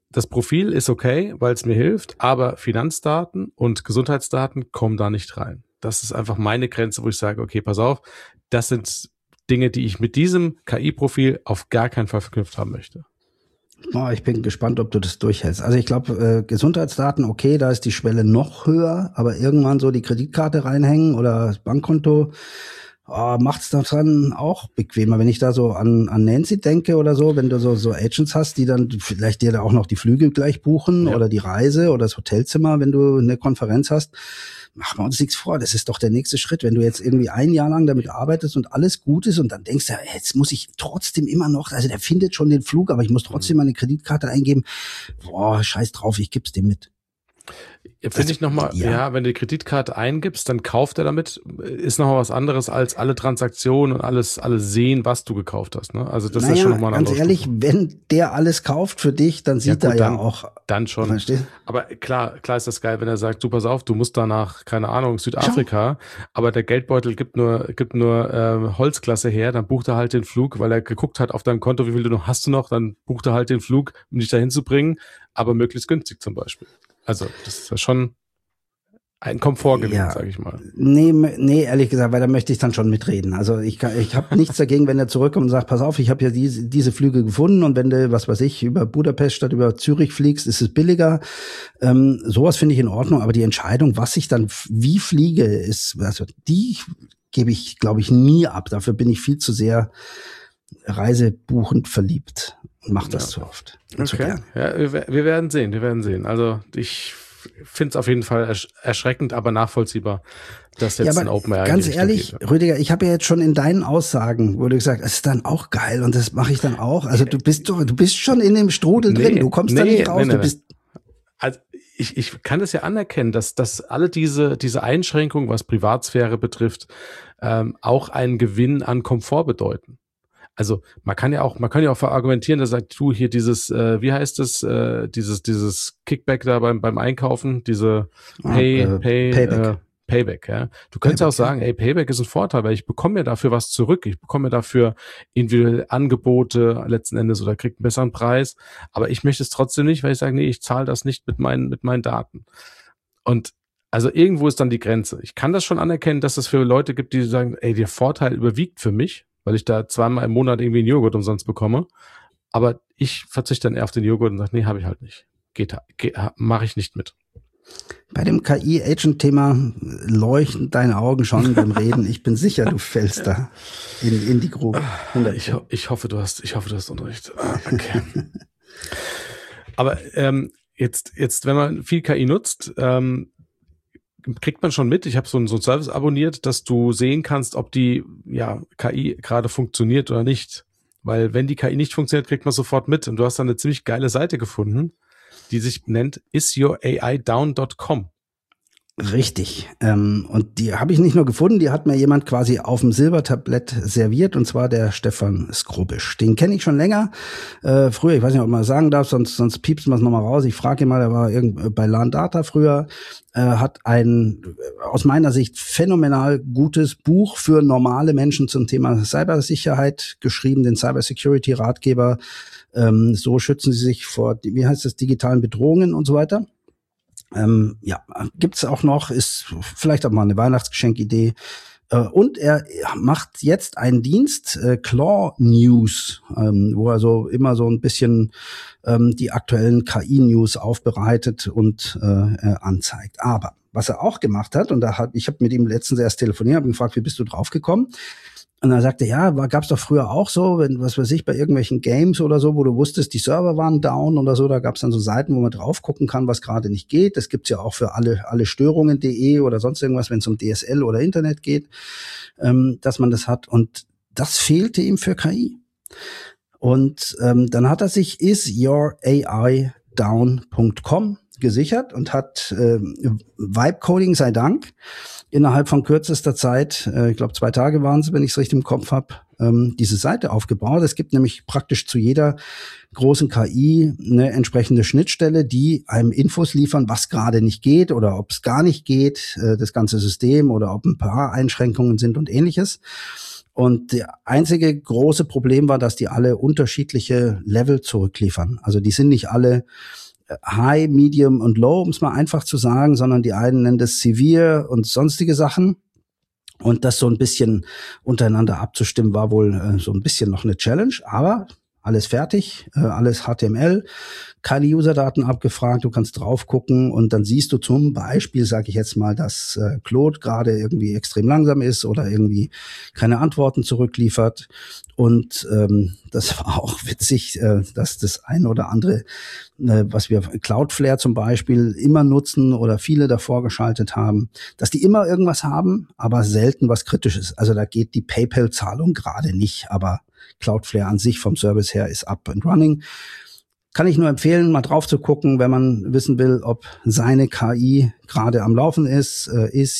das Profil ist okay, weil es mir hilft, aber Finanzdaten und Gesundheitsdaten kommen da nicht rein. Das ist einfach meine Grenze, wo ich sage, okay, pass auf, das sind Dinge, die ich mit diesem KI-Profil auf gar keinen Fall verknüpft haben möchte. Oh, ich bin gespannt, ob du das durchhältst. Also ich glaube, Gesundheitsdaten, okay, da ist die Schwelle noch höher, aber irgendwann so die Kreditkarte reinhängen oder das Bankkonto, macht's das dann auch bequemer. Wenn ich da so an Nancy denke oder so, wenn du so Agents hast, die dann vielleicht dir da auch noch die Flüge gleich buchen oder die Reise oder das Hotelzimmer, wenn du eine Konferenz hast, machen wir uns nichts vor. Das ist doch der nächste Schritt. Wenn du jetzt irgendwie ein Jahr lang damit arbeitest und alles gut ist und dann denkst du, jetzt muss ich trotzdem immer noch, also der findet schon den Flug, aber ich muss trotzdem meine Kreditkarte eingeben. Boah, scheiß drauf, ich gib's dem mit. Finde ich nochmal, ja, wenn du die Kreditkarte eingibst, dann kauft er damit, ist nochmal was anderes als alle Transaktionen und alles sehen, was du gekauft hast, ne? Also das ist schon nochmal eine ganz ehrlich, wenn der alles kauft für dich, dann sieht er ja auch. Dann schon. Verstehst? Aber klar ist das geil, wenn er sagt, du pass auf, du musst danach, keine Ahnung, Südafrika, aber der Geldbeutel gibt nur Holzklasse her, dann bucht er halt den Flug, weil er geguckt hat auf deinem Konto, wie viel hast du noch, dann bucht er halt den Flug, um dich dahin zu bringen, aber möglichst günstig zum Beispiel. Also, das ist ja schon ein Komfortgewinn, sag ich mal. Nee, ehrlich gesagt, weil da möchte ich dann schon mitreden. Also ich habe nichts dagegen, wenn er zurückkommt und sagt, pass auf, ich habe ja diese Flüge gefunden und wenn du, was weiß ich, über Budapest statt über Zürich fliegst, ist es billiger. Sowas finde ich in Ordnung, aber die Entscheidung, was ich dann wie fliege, also die gebe ich, glaube ich, nie ab. Dafür bin ich viel zu sehr reisebuchend verliebt und mache das zu oft. Okay, ja, wir werden sehen. Also ich finde es auf jeden Fall erschreckend, aber nachvollziehbar, dass jetzt ein Open AI ganz ehrlich, geht. Rüdiger, ich habe ja jetzt schon in deinen Aussagen, wo du gesagt hast, es ist dann auch geil und das mache ich dann auch. Also du bist schon in dem Strudel drin, du kommst da nicht raus. Du bist also ich kann es ja anerkennen, dass alle diese Einschränkungen, was Privatsphäre betrifft, auch einen Gewinn an Komfort bedeuten. Also man kann ja auch verargumentieren, dass sagt, du hier dieses, wie heißt es, dieses Kickback da beim Einkaufen, diese Payback, ja. Du könntest ja auch sagen, ey, Payback ist ein Vorteil, weil ich bekomme ja dafür was zurück. Ich bekomme ja dafür individuelle Angebote letzten Endes oder kriege einen besseren Preis. Aber ich möchte es trotzdem nicht, weil ich sage, nee, ich zahle das nicht mit meinen Daten. Und also irgendwo ist dann die Grenze. Ich kann das schon anerkennen, dass es für Leute gibt, die sagen, ey, der Vorteil überwiegt für mich, weil ich da zweimal im Monat irgendwie einen Joghurt umsonst bekomme. Aber ich verzichte dann eher auf den Joghurt und sage, nee, habe ich halt nicht. Mache ich nicht mit. Bei dem KI-Agent-Thema leuchten deine Augen schon beim Reden. Ich bin sicher, du fällst da in die Grube. Ich hoffe, du hast Unrecht. Okay. Aber jetzt, wenn man viel KI nutzt, kriegt man schon mit, ich habe so einen Service abonniert, dass du sehen kannst, ob die KI gerade funktioniert oder nicht. Weil wenn die KI nicht funktioniert, kriegt man sofort mit. Und du hast dann eine ziemlich geile Seite gefunden, die sich nennt isyouraidown.com. Richtig. Und die habe ich nicht nur gefunden, die hat mir jemand quasi auf dem Silbertablett serviert, und zwar der Stefan Skrubisch. Den kenne ich schon länger. Früher, ich weiß nicht, ob man das sagen darf, sonst piepst man es nochmal raus. Ich frage ihn mal, der war bei LAN Data früher, hat ein aus meiner Sicht phänomenal gutes Buch für normale Menschen zum Thema Cybersicherheit geschrieben, den Cybersecurity-Ratgeber. So schützen sie sich vor, wie heißt das, digitalen Bedrohungen und so weiter. Gibt's auch noch, ist vielleicht auch mal eine Weihnachtsgeschenkidee. Und er macht jetzt einen Dienst, Claw News, wo er so immer so ein bisschen die aktuellen KI-News aufbereitet und anzeigt. Aber was er auch gemacht hat, und ich habe mit ihm letztens erst telefoniert, habe ihn gefragt, wie bist du drauf gekommen? Und dann sagte er, gab's doch früher auch so, wenn, was weiß ich, bei irgendwelchen Games oder so, wo du wusstest, die Server waren down oder so, da gab's dann so Seiten, wo man drauf gucken kann, was gerade nicht geht. Das gibt's ja auch für alle Störungen.de oder sonst irgendwas, wenn es um DSL oder Internet geht, dass man das hat. Und das fehlte ihm für KI. Und dann hat er sich isyouraidown.com gesichert und hat Vibe-Coding sei Dank innerhalb von kürzester Zeit, ich glaube 2 Tage waren es, wenn ich es richtig im Kopf habe, diese Seite aufgebaut. Es gibt nämlich praktisch zu jeder großen KI eine entsprechende Schnittstelle, die einem Infos liefern, was gerade nicht geht oder ob es gar nicht geht, das ganze System, oder ob ein paar Einschränkungen sind und ähnliches. Und der einzige große Problem war, dass die alle unterschiedliche Level zurückliefern. Also die sind nicht alle High, Medium und Low, um es mal einfach zu sagen, sondern die einen nennen das Severe und sonstige Sachen. Und das so ein bisschen untereinander abzustimmen, war wohl so ein bisschen noch eine Challenge, aber alles fertig, alles HTML, keine Userdaten abgefragt, du kannst drauf gucken und dann siehst du zum Beispiel, sage ich jetzt mal, dass Claude gerade irgendwie extrem langsam ist oder irgendwie keine Antworten zurückliefert. Und das war auch witzig, dass das eine oder andere, was wir Cloudflare zum Beispiel immer nutzen oder viele davor geschaltet haben, dass die immer irgendwas haben, aber selten was Kritisches. Also da geht die PayPal-Zahlung gerade nicht, aber Cloudflare an sich vom Service her ist up and running. Kann ich nur empfehlen, mal drauf zu gucken, wenn man wissen will, ob seine KI gerade am Laufen ist,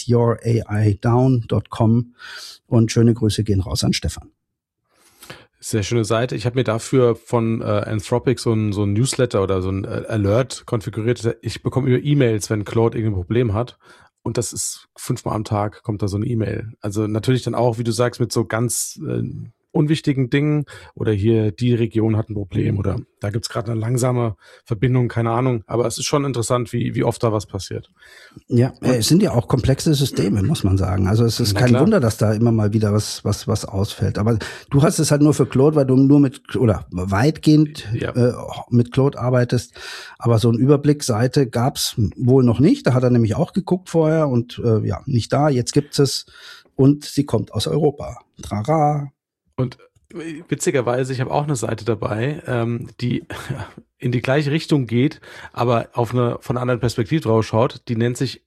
isyouraidown.com und schöne Grüße gehen raus an Stefan. Sehr schöne Seite. Ich habe mir dafür von Anthropic so ein Newsletter oder so ein Alert konfiguriert. Ich bekomme über E-Mails, wenn Claude irgendein Problem hat. Und das ist 5-mal am Tag kommt da so eine E-Mail. Also natürlich dann auch, wie du sagst, mit so ganz unwichtigen Dingen oder hier die Region hat ein Problem oder da gibt's gerade eine langsame Verbindung, keine Ahnung. Aber es ist schon interessant, wie oft da was passiert. Ja, es sind ja auch komplexe Systeme, muss man sagen. Also es ist kein Wunder, dass da immer mal wieder was ausfällt. Aber du hast es halt nur für Claude, weil du nur mit oder weitgehend mit Claude arbeitest. Aber so eine Überblickseite gab's wohl noch nicht. Da hat er nämlich auch geguckt vorher und nicht da. Jetzt gibt's es und sie kommt aus Europa. Trara. Und witzigerweise, ich habe auch eine Seite dabei, die in die gleiche Richtung geht, aber von einer anderen Perspektive drauf schaut. Die nennt sich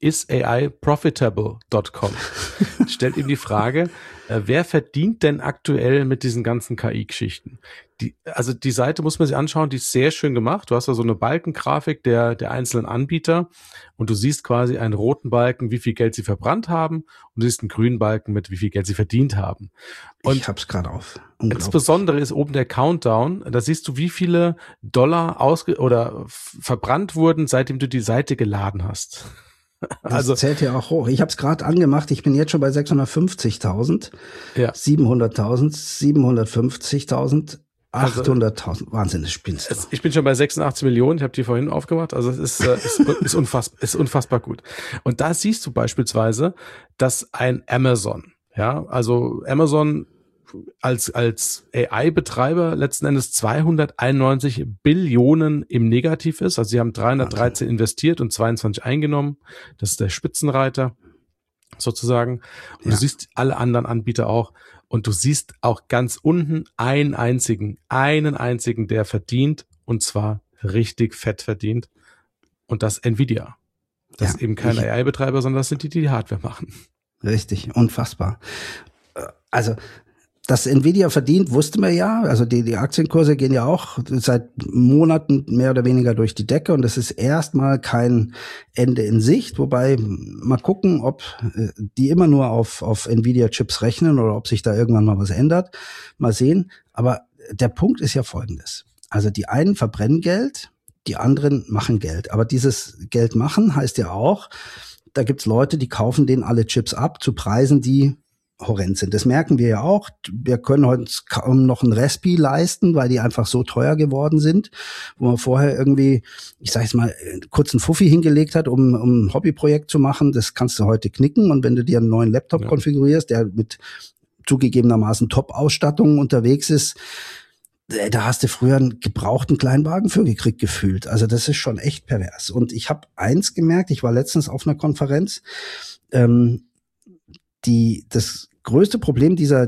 isaiprofitable.com. Stellt ihm die Frage, wer verdient denn aktuell mit diesen ganzen KI-Geschichten? Also die Seite muss man sich anschauen, die ist sehr schön gemacht. Du hast da so eine Balkengrafik der einzelnen Anbieter und du siehst quasi einen roten Balken, wie viel Geld sie verbrannt haben und du siehst einen grünen Balken mit, wie viel Geld sie verdient haben. Und ich hab's gerade auf. Insbesondere ist oben der Countdown, da siehst du, wie viele Dollar verbrannt wurden, seitdem du die Seite geladen hast. Das zählt ja auch hoch. Ich habe es gerade angemacht. Ich bin jetzt schon bei 650.000, 700.000, 750.000, 800.000. Wahnsinn, das spinnst du. Ich bin schon bei 86 Millionen. Ich habe die vorhin aufgemacht. Also es ist unfassbar gut. Und da siehst du beispielsweise, dass ein Amazon, also Amazon als AI-Betreiber letzten Endes 291 Billionen im Negativ ist. Also sie haben 313 investiert und 22 eingenommen. Das ist der Spitzenreiter sozusagen. Und du siehst alle anderen Anbieter auch. Und du siehst auch ganz unten einen einzigen, der verdient und zwar richtig fett verdient. Und das Nvidia. Das ist eben kein AI-Betreiber, sondern das sind die Hardware machen. Richtig, unfassbar. Also dass Nvidia verdient, wussten wir ja. Also die Aktienkurse gehen ja auch seit Monaten mehr oder weniger durch die Decke und es ist erstmal kein Ende in Sicht. Wobei mal gucken, ob die immer nur auf Nvidia-Chips rechnen oder ob sich da irgendwann mal was ändert. Mal sehen. Aber der Punkt ist ja folgendes. Also die einen verbrennen Geld, die anderen machen Geld. Aber dieses Geld machen heißt ja auch, da gibt's Leute, die kaufen denen alle Chips ab zu Preisen, die horrend sind. Das merken wir ja auch. Wir können heute kaum noch ein Raspi leisten, weil die einfach so teuer geworden sind, wo man vorher irgendwie, ich sag jetzt mal, kurz einen Fuffi hingelegt hat, um ein Hobbyprojekt zu machen. Das kannst du heute knicken und wenn du dir einen neuen Laptop konfigurierst, der mit zugegebenermaßen Top-Ausstattung unterwegs ist, da hast du früher einen gebrauchten Kleinwagen für gekriegt gefühlt. Also das ist schon echt pervers. Und ich habe eins gemerkt, ich war letztens auf einer Konferenz, das größte Problem dieser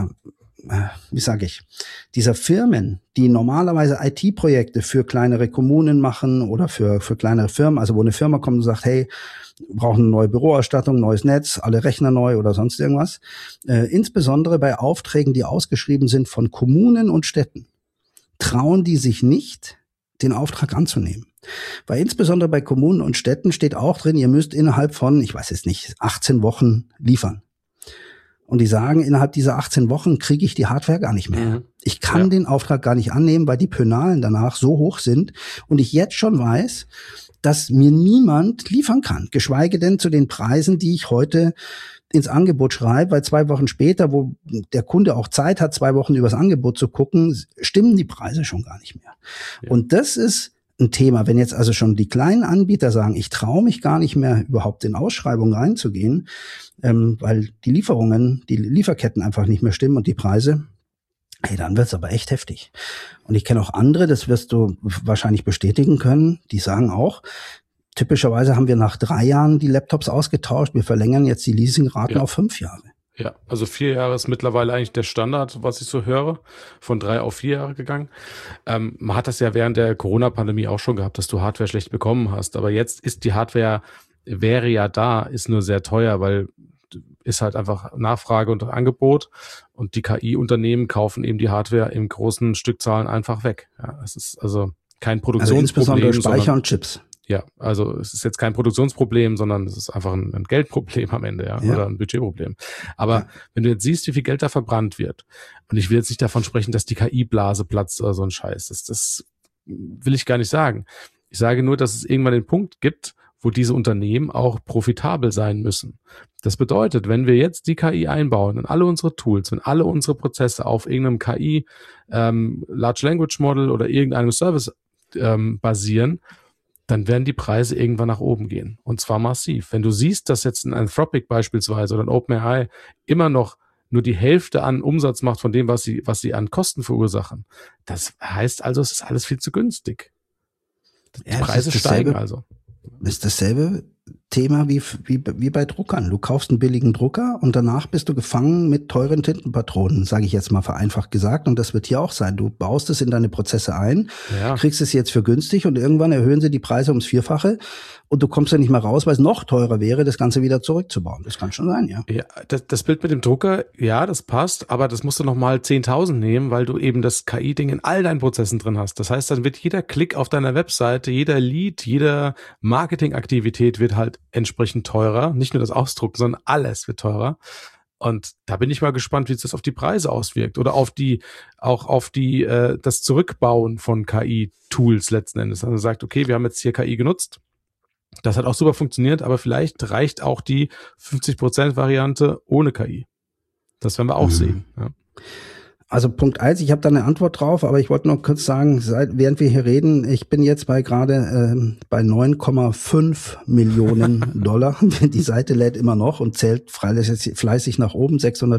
Firmen, die normalerweise IT-Projekte für kleinere Kommunen machen oder für kleinere Firmen, also wo eine Firma kommt und sagt, hey, wir brauchen eine neue Büroausstattung, neues Netz, alle Rechner neu oder sonst irgendwas. Insbesondere bei Aufträgen, die ausgeschrieben sind von Kommunen und Städten, trauen die sich nicht, den Auftrag anzunehmen. Weil insbesondere bei Kommunen und Städten steht auch drin, ihr müsst innerhalb von, 18 Wochen liefern. Und die sagen, innerhalb dieser 18 Wochen kriege ich die Hardware gar nicht mehr. Ich kann den Auftrag gar nicht annehmen, weil die Penalen danach so hoch sind und ich jetzt schon weiß, dass mir niemand liefern kann, geschweige denn zu den Preisen, die ich heute ins Angebot schreibe, weil 2 Wochen später, wo der Kunde auch Zeit hat, 2 Wochen übers Angebot zu gucken, stimmen die Preise schon gar nicht mehr. Ja. Und das ist ein Thema, wenn jetzt also schon die kleinen Anbieter sagen, ich traue mich gar nicht mehr überhaupt in Ausschreibungen reinzugehen, weil die Lieferketten einfach nicht mehr stimmen und die Preise, hey, dann wird's aber echt heftig. Und ich kenne auch andere, das wirst du wahrscheinlich bestätigen können, die sagen auch, typischerweise haben wir nach 3 Jahren die Laptops ausgetauscht, wir verlängern jetzt die Leasingraten auf 5 Jahre. Ja, also 4 Jahre ist mittlerweile eigentlich der Standard, was ich so höre, von 3 auf 4 Jahre gegangen. Man hat das ja während der Corona-Pandemie auch schon gehabt, dass du Hardware schlecht bekommen hast. Aber jetzt ist die Hardware, wäre ja da, ist nur sehr teuer, weil ist halt einfach Nachfrage und Angebot und die KI-Unternehmen kaufen eben die Hardware in großen Stückzahlen einfach weg. Ja, es ist also kein Produktionsproblem. Also insbesondere Speicher und Chips. Ja, also es ist jetzt kein Produktionsproblem, sondern es ist einfach ein Geldproblem am Ende, ja, oder ein Budgetproblem. Aber wenn du jetzt siehst, wie viel Geld da verbrannt wird, und ich will jetzt nicht davon sprechen, dass die KI-Blase platzt oder so ein Scheiß, das will ich gar nicht sagen. Ich sage nur, dass es irgendwann den Punkt gibt, wo diese Unternehmen auch profitabel sein müssen. Das bedeutet, wenn wir jetzt die KI einbauen in alle unsere Tools, wenn alle unsere Prozesse auf irgendeinem KI, Large Language Model oder irgendeinem Service basieren, dann werden die Preise irgendwann nach oben gehen. Und zwar massiv. Wenn du siehst, dass jetzt ein Anthropic beispielsweise oder ein OpenAI immer noch nur die Hälfte an Umsatz macht von dem, was sie an Kosten verursachen, das heißt also, es ist alles viel zu günstig. Die Preise steigen also. Das ist dasselbe Thema wie bei Druckern. Du kaufst einen billigen Drucker und danach bist du gefangen mit teuren Tintenpatronen, sage ich jetzt mal vereinfacht gesagt. Und das wird hier auch sein. Du baust es in deine Prozesse ein, kriegst es jetzt für günstig und irgendwann erhöhen sie die Preise ums Vierfache und du kommst ja nicht mehr raus, weil es noch teurer wäre, das Ganze wieder zurückzubauen. Das kann schon sein, ja. Ja, das Bild mit dem Drucker, ja, das passt, aber das musst du nochmal 10.000 nehmen, weil du eben das KI-Ding in all deinen Prozessen drin hast. Das heißt, dann wird jeder Klick auf deiner Webseite, jeder Lead, jede Marketingaktivität wird halt entsprechend teurer. Nicht nur das Ausdrucken, sondern alles wird teurer. Und da bin ich mal gespannt, wie sich das auf die Preise auswirkt oder auf das Zurückbauen von KI-Tools letzten Endes. Also sagt, okay, wir haben jetzt hier KI genutzt. Das hat auch super funktioniert, aber vielleicht reicht auch die 50% ohne KI. Das werden wir auch sehen. Ja. Also Punkt 1, ich habe da eine Antwort drauf, aber ich wollte noch kurz sagen, während wir hier reden, ich bin jetzt bei 9,5 Millionen Dollar. Die Seite lädt immer noch und zählt fleißig nach oben,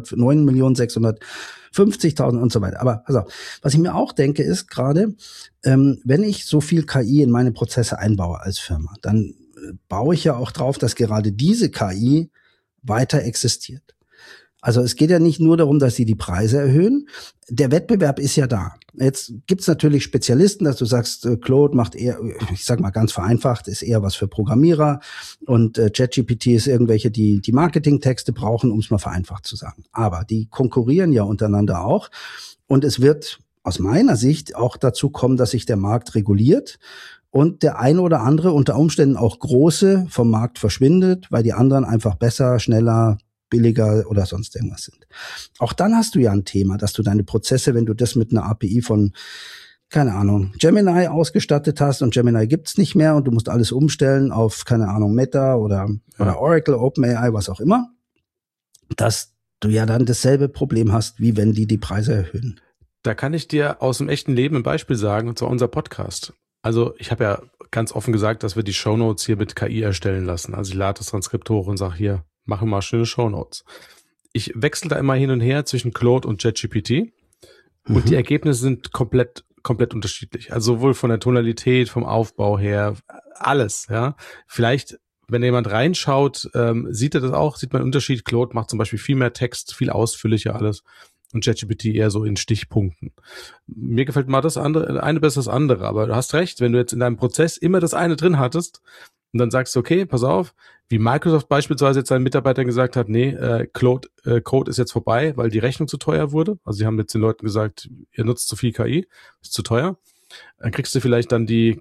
9.650.000 und so weiter. Aber also, was ich mir auch denke, ist gerade, wenn ich so viel KI in meine Prozesse einbaue als Firma, dann baue ich ja auch drauf, dass gerade diese KI weiter existiert. Also es geht ja nicht nur darum, dass sie die Preise erhöhen. Der Wettbewerb ist ja da. Jetzt gibt's natürlich Spezialisten, dass du sagst, Claude macht eher, ich sag mal ganz vereinfacht, ist eher was für Programmierer und ChatGPT ist irgendwelche, die Marketingtexte brauchen, um es mal vereinfacht zu sagen. Aber die konkurrieren ja untereinander auch und es wird aus meiner Sicht auch dazu kommen, dass sich der Markt reguliert und der eine oder andere, unter Umständen auch große, vom Markt verschwindet, weil die anderen einfach besser, schneller, billiger oder sonst irgendwas sind. Auch dann hast du ja ein Thema, dass du deine Prozesse, wenn du das mit einer API von, keine Ahnung, Gemini ausgestattet hast und Gemini gibt's nicht mehr und du musst alles umstellen auf, keine Ahnung, Meta oder Oracle, OpenAI, was auch immer, dass du ja dann dasselbe Problem hast, wie wenn die Preise erhöhen. Da kann ich dir aus dem echten Leben ein Beispiel sagen, und zwar unser Podcast. Also ich habe ja ganz offen gesagt, dass wir die Shownotes hier mit KI erstellen lassen. Also ich lade das Transkript hoch und sage hier, mache mal schöne Shownotes. Ich wechsle da immer hin und her zwischen Claude und ChatGPT und die Ergebnisse sind komplett unterschiedlich. Also sowohl von der Tonalität, vom Aufbau her, alles, ja. Vielleicht, wenn jemand reinschaut, sieht man einen Unterschied. Claude macht zum Beispiel viel mehr Text, viel ausführlicher alles. Und ChatGPT eher so in Stichpunkten. Mir gefällt mal das eine besser als das andere, aber du hast recht, wenn du jetzt in deinem Prozess immer das eine drin hattest und dann sagst du, okay, pass auf, wie Microsoft beispielsweise jetzt seinen Mitarbeitern gesagt hat, nee, Code ist jetzt vorbei, weil die Rechnung zu teuer wurde. Also sie haben jetzt den Leuten gesagt, ihr nutzt zu viel KI, ist zu teuer. Dann kriegst du vielleicht dann die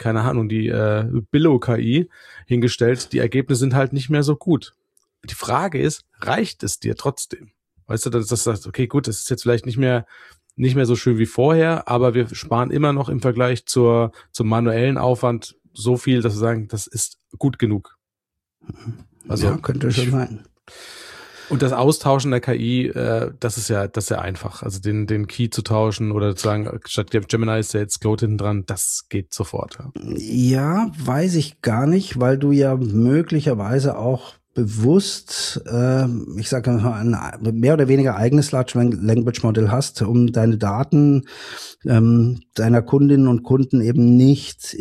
Billo-KI hingestellt. Die Ergebnisse sind halt nicht mehr so gut. Die Frage ist, reicht es dir trotzdem? Weißt du, dass du sagst, okay, gut, das ist jetzt vielleicht nicht mehr so schön wie vorher, aber wir sparen immer noch im Vergleich zum manuellen Aufwand so viel, dass wir sagen, das ist gut genug. Also ja, könnte schon sein. Und das Austauschen der KI, das ist ja einfach. Also den Key zu tauschen oder zu sagen, statt Gemini ist ja jetzt Claude hinten dran, das geht sofort. Ja, weiß ich gar nicht, weil du ja möglicherweise auch bewusst, ich sage mal, ein mehr oder weniger eigenes Large Language Model hast, um deine Daten deiner Kundinnen und Kunden eben nicht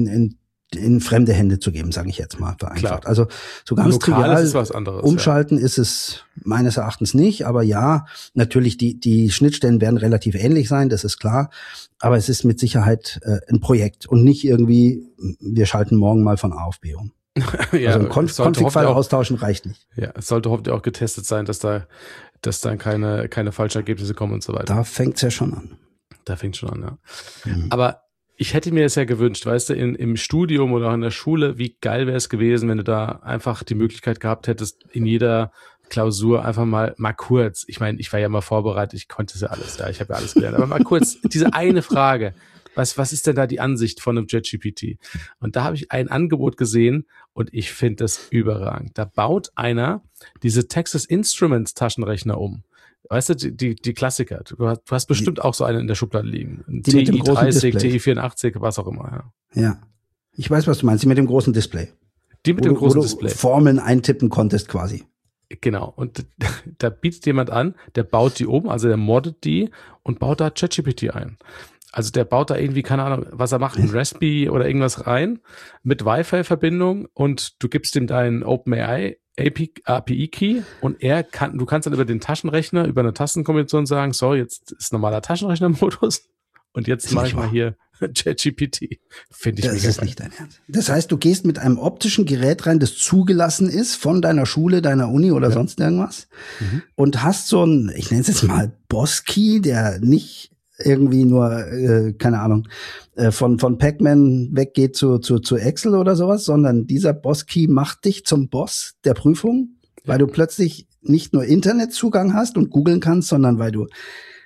in fremde Hände zu geben, sage ich jetzt mal vereinfacht. Klar. Also so ganz lokal trivial ist was anderes, umschalten ist es meines Erachtens nicht, aber ja, natürlich die Schnittstellen werden relativ ähnlich sein, das ist klar, aber es ist mit Sicherheit ein Projekt und nicht irgendwie, wir schalten morgen mal von A auf B um. Ja, also ein Config-File austauschen reicht nicht. Ja, es sollte hoffentlich auch getestet sein, dass dann keine falschen Ergebnisse kommen und so weiter. Da fängt's ja schon an. Da fängt schon an, ja. Aber ich hätte mir es ja gewünscht, weißt du, im Studium oder auch in der Schule, wie geil wäre es gewesen, wenn du da einfach die Möglichkeit gehabt hättest, in jeder Klausur einfach mal kurz, ich meine, ich war ja mal vorbereitet, ich konnte es ja alles, ja, ich habe ja alles gelernt, aber mal kurz diese eine Frage, was ist denn da die Ansicht von einem ChatGPT? Und da habe ich ein Angebot gesehen und ich finde das überragend. Da baut einer diese Texas Instruments Taschenrechner um. Weißt du, die Klassiker. Du hast bestimmt auch so eine in der Schublade liegen. Ein Die mit dem großen TI-30, Display. TI-84, was auch immer. Ja. Ich weiß, was du meinst. Die mit dem großen Display. Die mit dem großen Display. Formeln eintippen konntest quasi. Genau. Und da bietet jemand an, der baut die um, also der moddet die und baut da ChatGPT ein. Also der baut da irgendwie, keine Ahnung, was er macht, ein Raspberry oder irgendwas rein mit Wi-Fi-Verbindung und du gibst ihm deinen OpenAI API-Key und du kannst dann über den Taschenrechner, über eine Tastenkombination sagen, so, jetzt ist normaler Taschenrechner-Modus und jetzt mache ich mal hier ChatGPT. Finde ich mega geil. Das ist nicht dein Ernst. Das heißt, du gehst mit einem optischen Gerät rein, das zugelassen ist von deiner Schule, deiner Uni oder sonst irgendwas und hast so ein, ich nenne es jetzt mal Boss-Key, der nicht irgendwie nur, keine Ahnung, von Pac-Man weggeht zu Excel oder sowas, sondern dieser Boss-Key macht dich zum Boss der Prüfung, weil du plötzlich nicht nur Internetzugang hast und googeln kannst, sondern weil du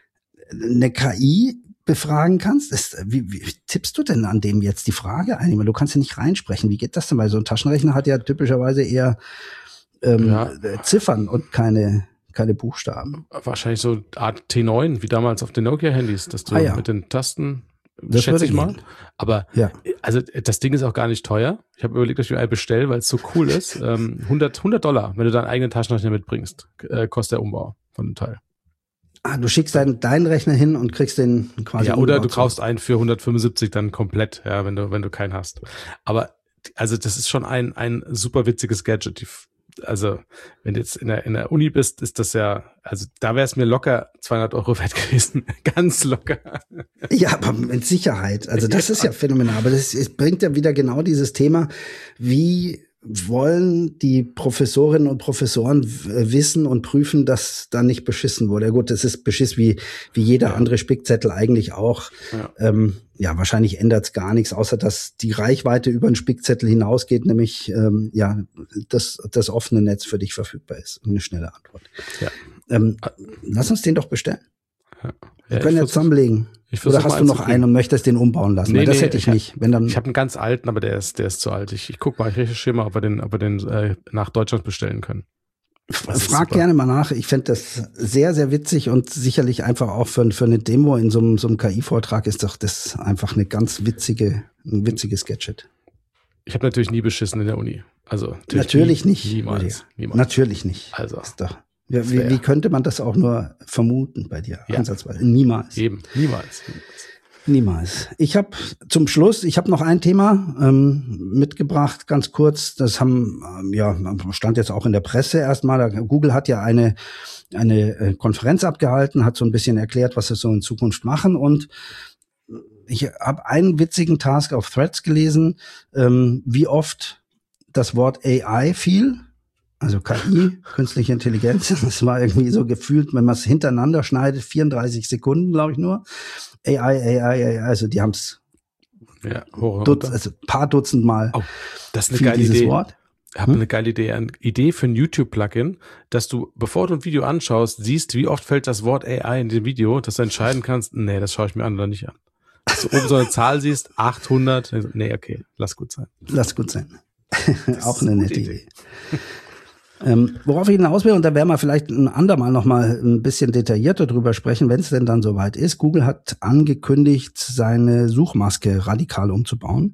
eine KI befragen kannst. Wie tippst du denn an dem jetzt die Frage ein? Du kannst ja nicht reinsprechen. Wie geht das denn? Weil so ein Taschenrechner hat ja typischerweise eher Ziffern und keine Buchstaben. Wahrscheinlich so Art T9, wie damals auf den Nokia-Handys, dass du mit den Tasten, das schätze ich mal. gehen. Aber also das Ding ist auch gar nicht teuer. Ich habe überlegt, ob ich mir einen bestelle, weil es so cool ist. $100, wenn du deinen eigenen Taschenrechner mitbringst, kostet der Umbau von dem Teil. Du schickst deinen Rechner hin und kriegst den quasi. Ja, oder du kaufst einen für 175 dann komplett, ja, wenn du keinen hast. Aber also das ist schon ein super witziges Gadget. Also wenn du jetzt in der Uni bist, ist das ja, also da wäre es mir locker 200 € wert gewesen. Ganz locker. Ja, aber mit Sicherheit. Also das ist ja phänomenal. Aber es bringt ja wieder genau dieses Thema, wie wollen die Professorinnen und Professoren wissen und prüfen, dass da nicht beschissen wurde. Ja gut, das ist Beschiss wie jeder andere Spickzettel eigentlich auch. Ja, wahrscheinlich ändert's gar nichts, außer dass die Reichweite über den Spickzettel hinausgeht, nämlich das offene Netz für dich verfügbar ist. Eine schnelle Antwort. Ja. Lass uns den doch bestellen. Ja. Wir können jetzt zusammenlegen. Oder hast du noch einen und möchtest den umbauen lassen? Nee, das hätte ich nicht. Ich habe einen ganz alten, aber der ist zu alt. Ich guck mal, ich recherchiere mal, ob wir den nach Deutschland bestellen können. Frag gerne mal nach. Ich fände das sehr, sehr witzig und sicherlich einfach auch für eine Demo in so einem KI-Vortrag ist doch das einfach ein witziges Gadget. Ich habe natürlich nie beschissen in der Uni. Also natürlich nicht. Niemals. Natürlich nicht. Also ist doch. Wie könnte man das auch nur vermuten bei dir? Ansatzweise. Niemals. Eben, niemals. Niemals. Ich habe noch ein Thema mitgebracht, ganz kurz. Das stand jetzt auch in der Presse erstmal. Google hat ja eine Konferenz abgehalten, hat so ein bisschen erklärt, was sie so in Zukunft machen. Und ich habe einen witzigen Task auf Threads gelesen, wie oft das Wort AI fiel. Also KI, künstliche Intelligenz, das war irgendwie so gefühlt, wenn man es hintereinander schneidet, 34 Sekunden, glaube ich nur. AI, also die haben es paar Dutzend Mal. Oh, das ist eine geile Idee. Wort. Ich habe eine geile Idee. Eine Idee für ein YouTube-Plugin, dass du, bevor du ein Video anschaust, siehst, wie oft fällt das Wort AI in dem Video, dass du entscheiden kannst, nee, das schaue ich mir an oder nicht an. Dass du oben so eine Zahl siehst, 800, nee, okay, lass gut sein. Auch eine nette Idee. Worauf ich hinaus will, und da werden wir vielleicht ein andermal noch mal ein bisschen detaillierter drüber sprechen, wenn es denn dann soweit ist. Google hat angekündigt, seine Suchmaske radikal umzubauen.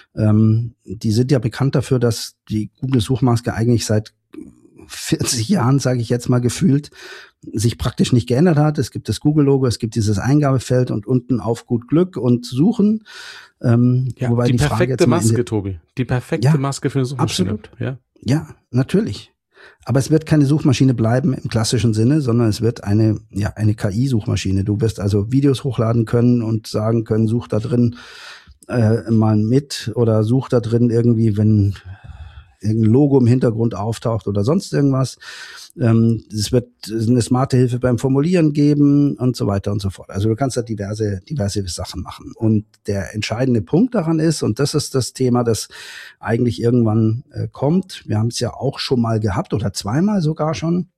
Die sind ja bekannt dafür, dass die Google-Suchmaske eigentlich seit 40 Jahren, sage ich jetzt mal gefühlt, sich praktisch nicht geändert hat. Es gibt das Google-Logo, es gibt dieses Eingabefeld und unten auf gut Glück und Suchen. Wobei die perfekte Maske, Tobi. Die perfekte Maske für eine Suchmaschine. Absolut. Ja, natürlich. Aber es wird keine Suchmaschine bleiben im klassischen Sinne, sondern es wird eine KI-Suchmaschine. Du wirst also Videos hochladen können und sagen können, such da drin mal mit oder such da drin irgendwie, wenn irgendein Logo im Hintergrund auftaucht oder sonst irgendwas. Es wird eine smarte Hilfe beim Formulieren geben und so weiter und so fort. Also du kannst da diverse Sachen machen. Und der entscheidende Punkt daran ist, und das ist das Thema, das eigentlich irgendwann kommt, wir haben es ja auch schon mal gehabt oder zweimal sogar schon,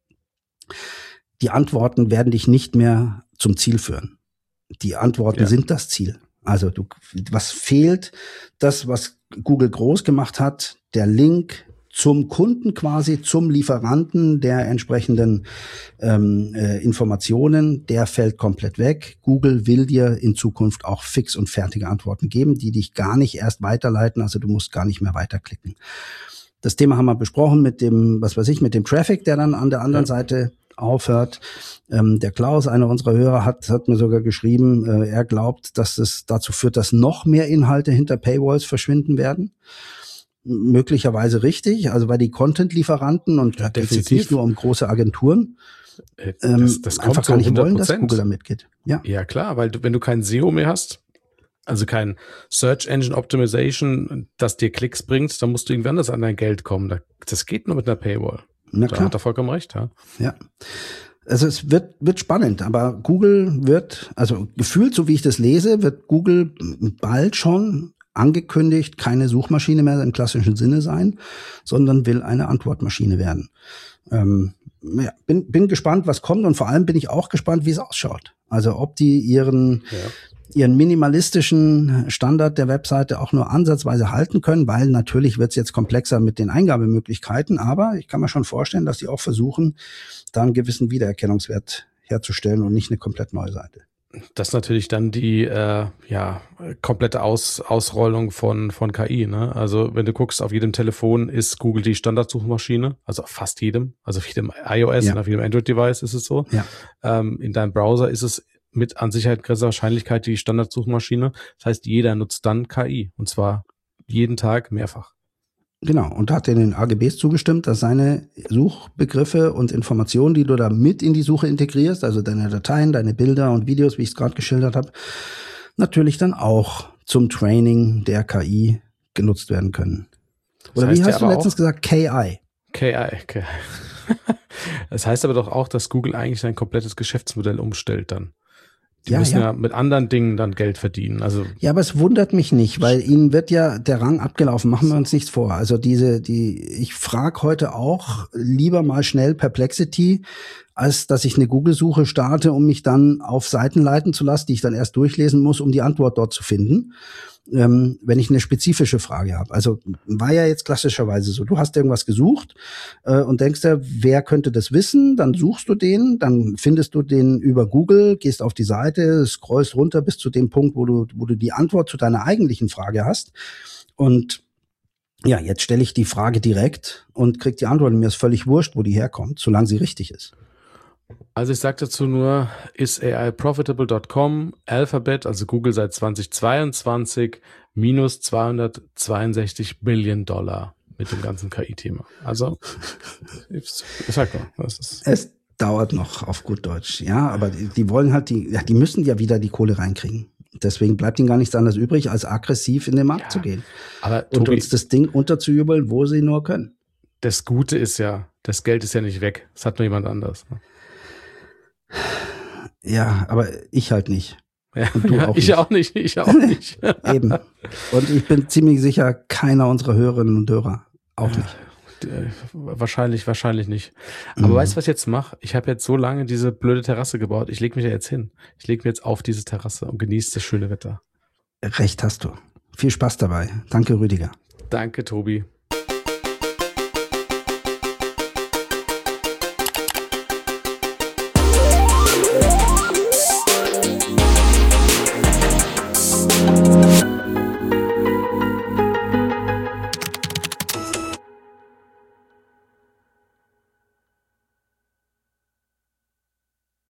die Antworten werden dich nicht mehr zum Ziel führen. Die Antworten sind das Ziel. Also was fehlt, das, was Google groß gemacht hat, der Link zum Kunden quasi, zum Lieferanten der entsprechenden Informationen, der fällt komplett weg. Google will dir in Zukunft auch fix und fertige Antworten geben, die dich gar nicht erst weiterleiten, also du musst gar nicht mehr weiterklicken. Das Thema haben wir besprochen mit dem, mit dem Traffic, der dann an der anderen Seite aufhört. Der Klaus, einer unserer Hörer, hat mir sogar geschrieben, er glaubt, dass es dazu führt, dass noch mehr Inhalte hinter Paywalls verschwinden werden. Möglicherweise richtig, also weil die Content-Lieferanten, und da geht es jetzt nicht nur um große Agenturen, das einfach gar nicht wollen, dass Google da mitgeht. Ja klar, weil wenn du kein SEO mehr hast, also kein Search Engine Optimization, das dir Klicks bringt, dann musst du irgendwie anders an dein Geld kommen. Das geht nur mit einer Paywall. Na klar. Da hat er vollkommen recht, ja. Also es wird spannend, aber Google wird, also gefühlt, so wie ich das lese, wird Google bald schon angekündigt, keine Suchmaschine mehr im klassischen Sinne sein, sondern will eine Antwortmaschine werden. Bin gespannt, was kommt, und vor allem bin ich auch gespannt, wie es ausschaut. Also ob die ihren minimalistischen Standard der Webseite auch nur ansatzweise halten können, weil natürlich wird es jetzt komplexer mit den Eingabemöglichkeiten, aber ich kann mir schon vorstellen, dass sie auch versuchen, da einen gewissen Wiedererkennungswert herzustellen und nicht eine komplett neue Seite. Das ist natürlich dann die komplette Ausrollung von KI. Ne? Also wenn du guckst, auf jedem Telefon ist Google die Standardsuchmaschine, also auf fast jedem, also auf jedem iOS und auf jedem Android-Device ist es so. Ja. In deinem Browser ist es mit an Sicherheit größerer Wahrscheinlichkeit die Standardsuchmaschine. Das heißt, jeder nutzt dann KI, und zwar jeden Tag mehrfach. Genau, und hat in den AGBs zugestimmt, dass seine Suchbegriffe und Informationen, die du da mit in die Suche integrierst, also deine Dateien, deine Bilder und Videos, wie ich es gerade geschildert habe, natürlich dann auch zum Training der KI genutzt werden können. Oder wie hast du letztens gesagt? KI. Das heißt aber doch auch, dass Google eigentlich sein komplettes Geschäftsmodell umstellt dann. Die müssen ja mit anderen Dingen dann Geld verdienen. Also ja, aber es wundert mich nicht, weil ihnen wird ja der Rang abgelaufen. Machen wir uns nichts vor. Also ich frage heute auch lieber mal schnell Perplexity, als dass ich eine Google-Suche starte, um mich dann auf Seiten leiten zu lassen, die ich dann erst durchlesen muss, um die Antwort dort zu finden. Wenn ich eine spezifische Frage habe. Also war ja jetzt klassischerweise so, du hast irgendwas gesucht und denkst dir, wer könnte das wissen? Dann suchst du den, dann findest du den über Google, gehst auf die Seite, scrollst runter bis zu dem Punkt, wo du die Antwort zu deiner eigentlichen Frage hast. Und ja, jetzt stelle ich die Frage direkt und krieg die Antwort. Und mir ist völlig wurscht, wo die herkommt, solange sie richtig ist. Also ich sage dazu nur, ist AIprofitable.com, Alphabet, also Google seit 2022, minus $262 Billion mit dem ganzen KI-Thema. Also, ich sag mal, das ist... Es dauert noch auf gut Deutsch, ja, aber die wollen halt, die müssen ja wieder die Kohle reinkriegen. Deswegen bleibt ihnen gar nichts anderes übrig, als aggressiv in den Markt zu gehen. Aber und Tobi, uns das Ding unterzujubeln, wo sie nur können. Das Gute ist ja, das Geld ist ja nicht weg. Das hat nur jemand anders. Ne? Ja, aber ich halt nicht. Ja, und du auch nicht. Ich auch nicht. Eben. Und ich bin ziemlich sicher, keiner unserer Hörerinnen und Hörer auch nicht. Wahrscheinlich nicht. Aber weißt du, was ich jetzt mache? Ich habe jetzt so lange diese blöde Terrasse gebaut. Ich lege mich da jetzt hin. Ich lege mich jetzt auf diese Terrasse und genieße das schöne Wetter. Recht hast du. Viel Spaß dabei. Danke, Rüdiger. Danke, Tobi.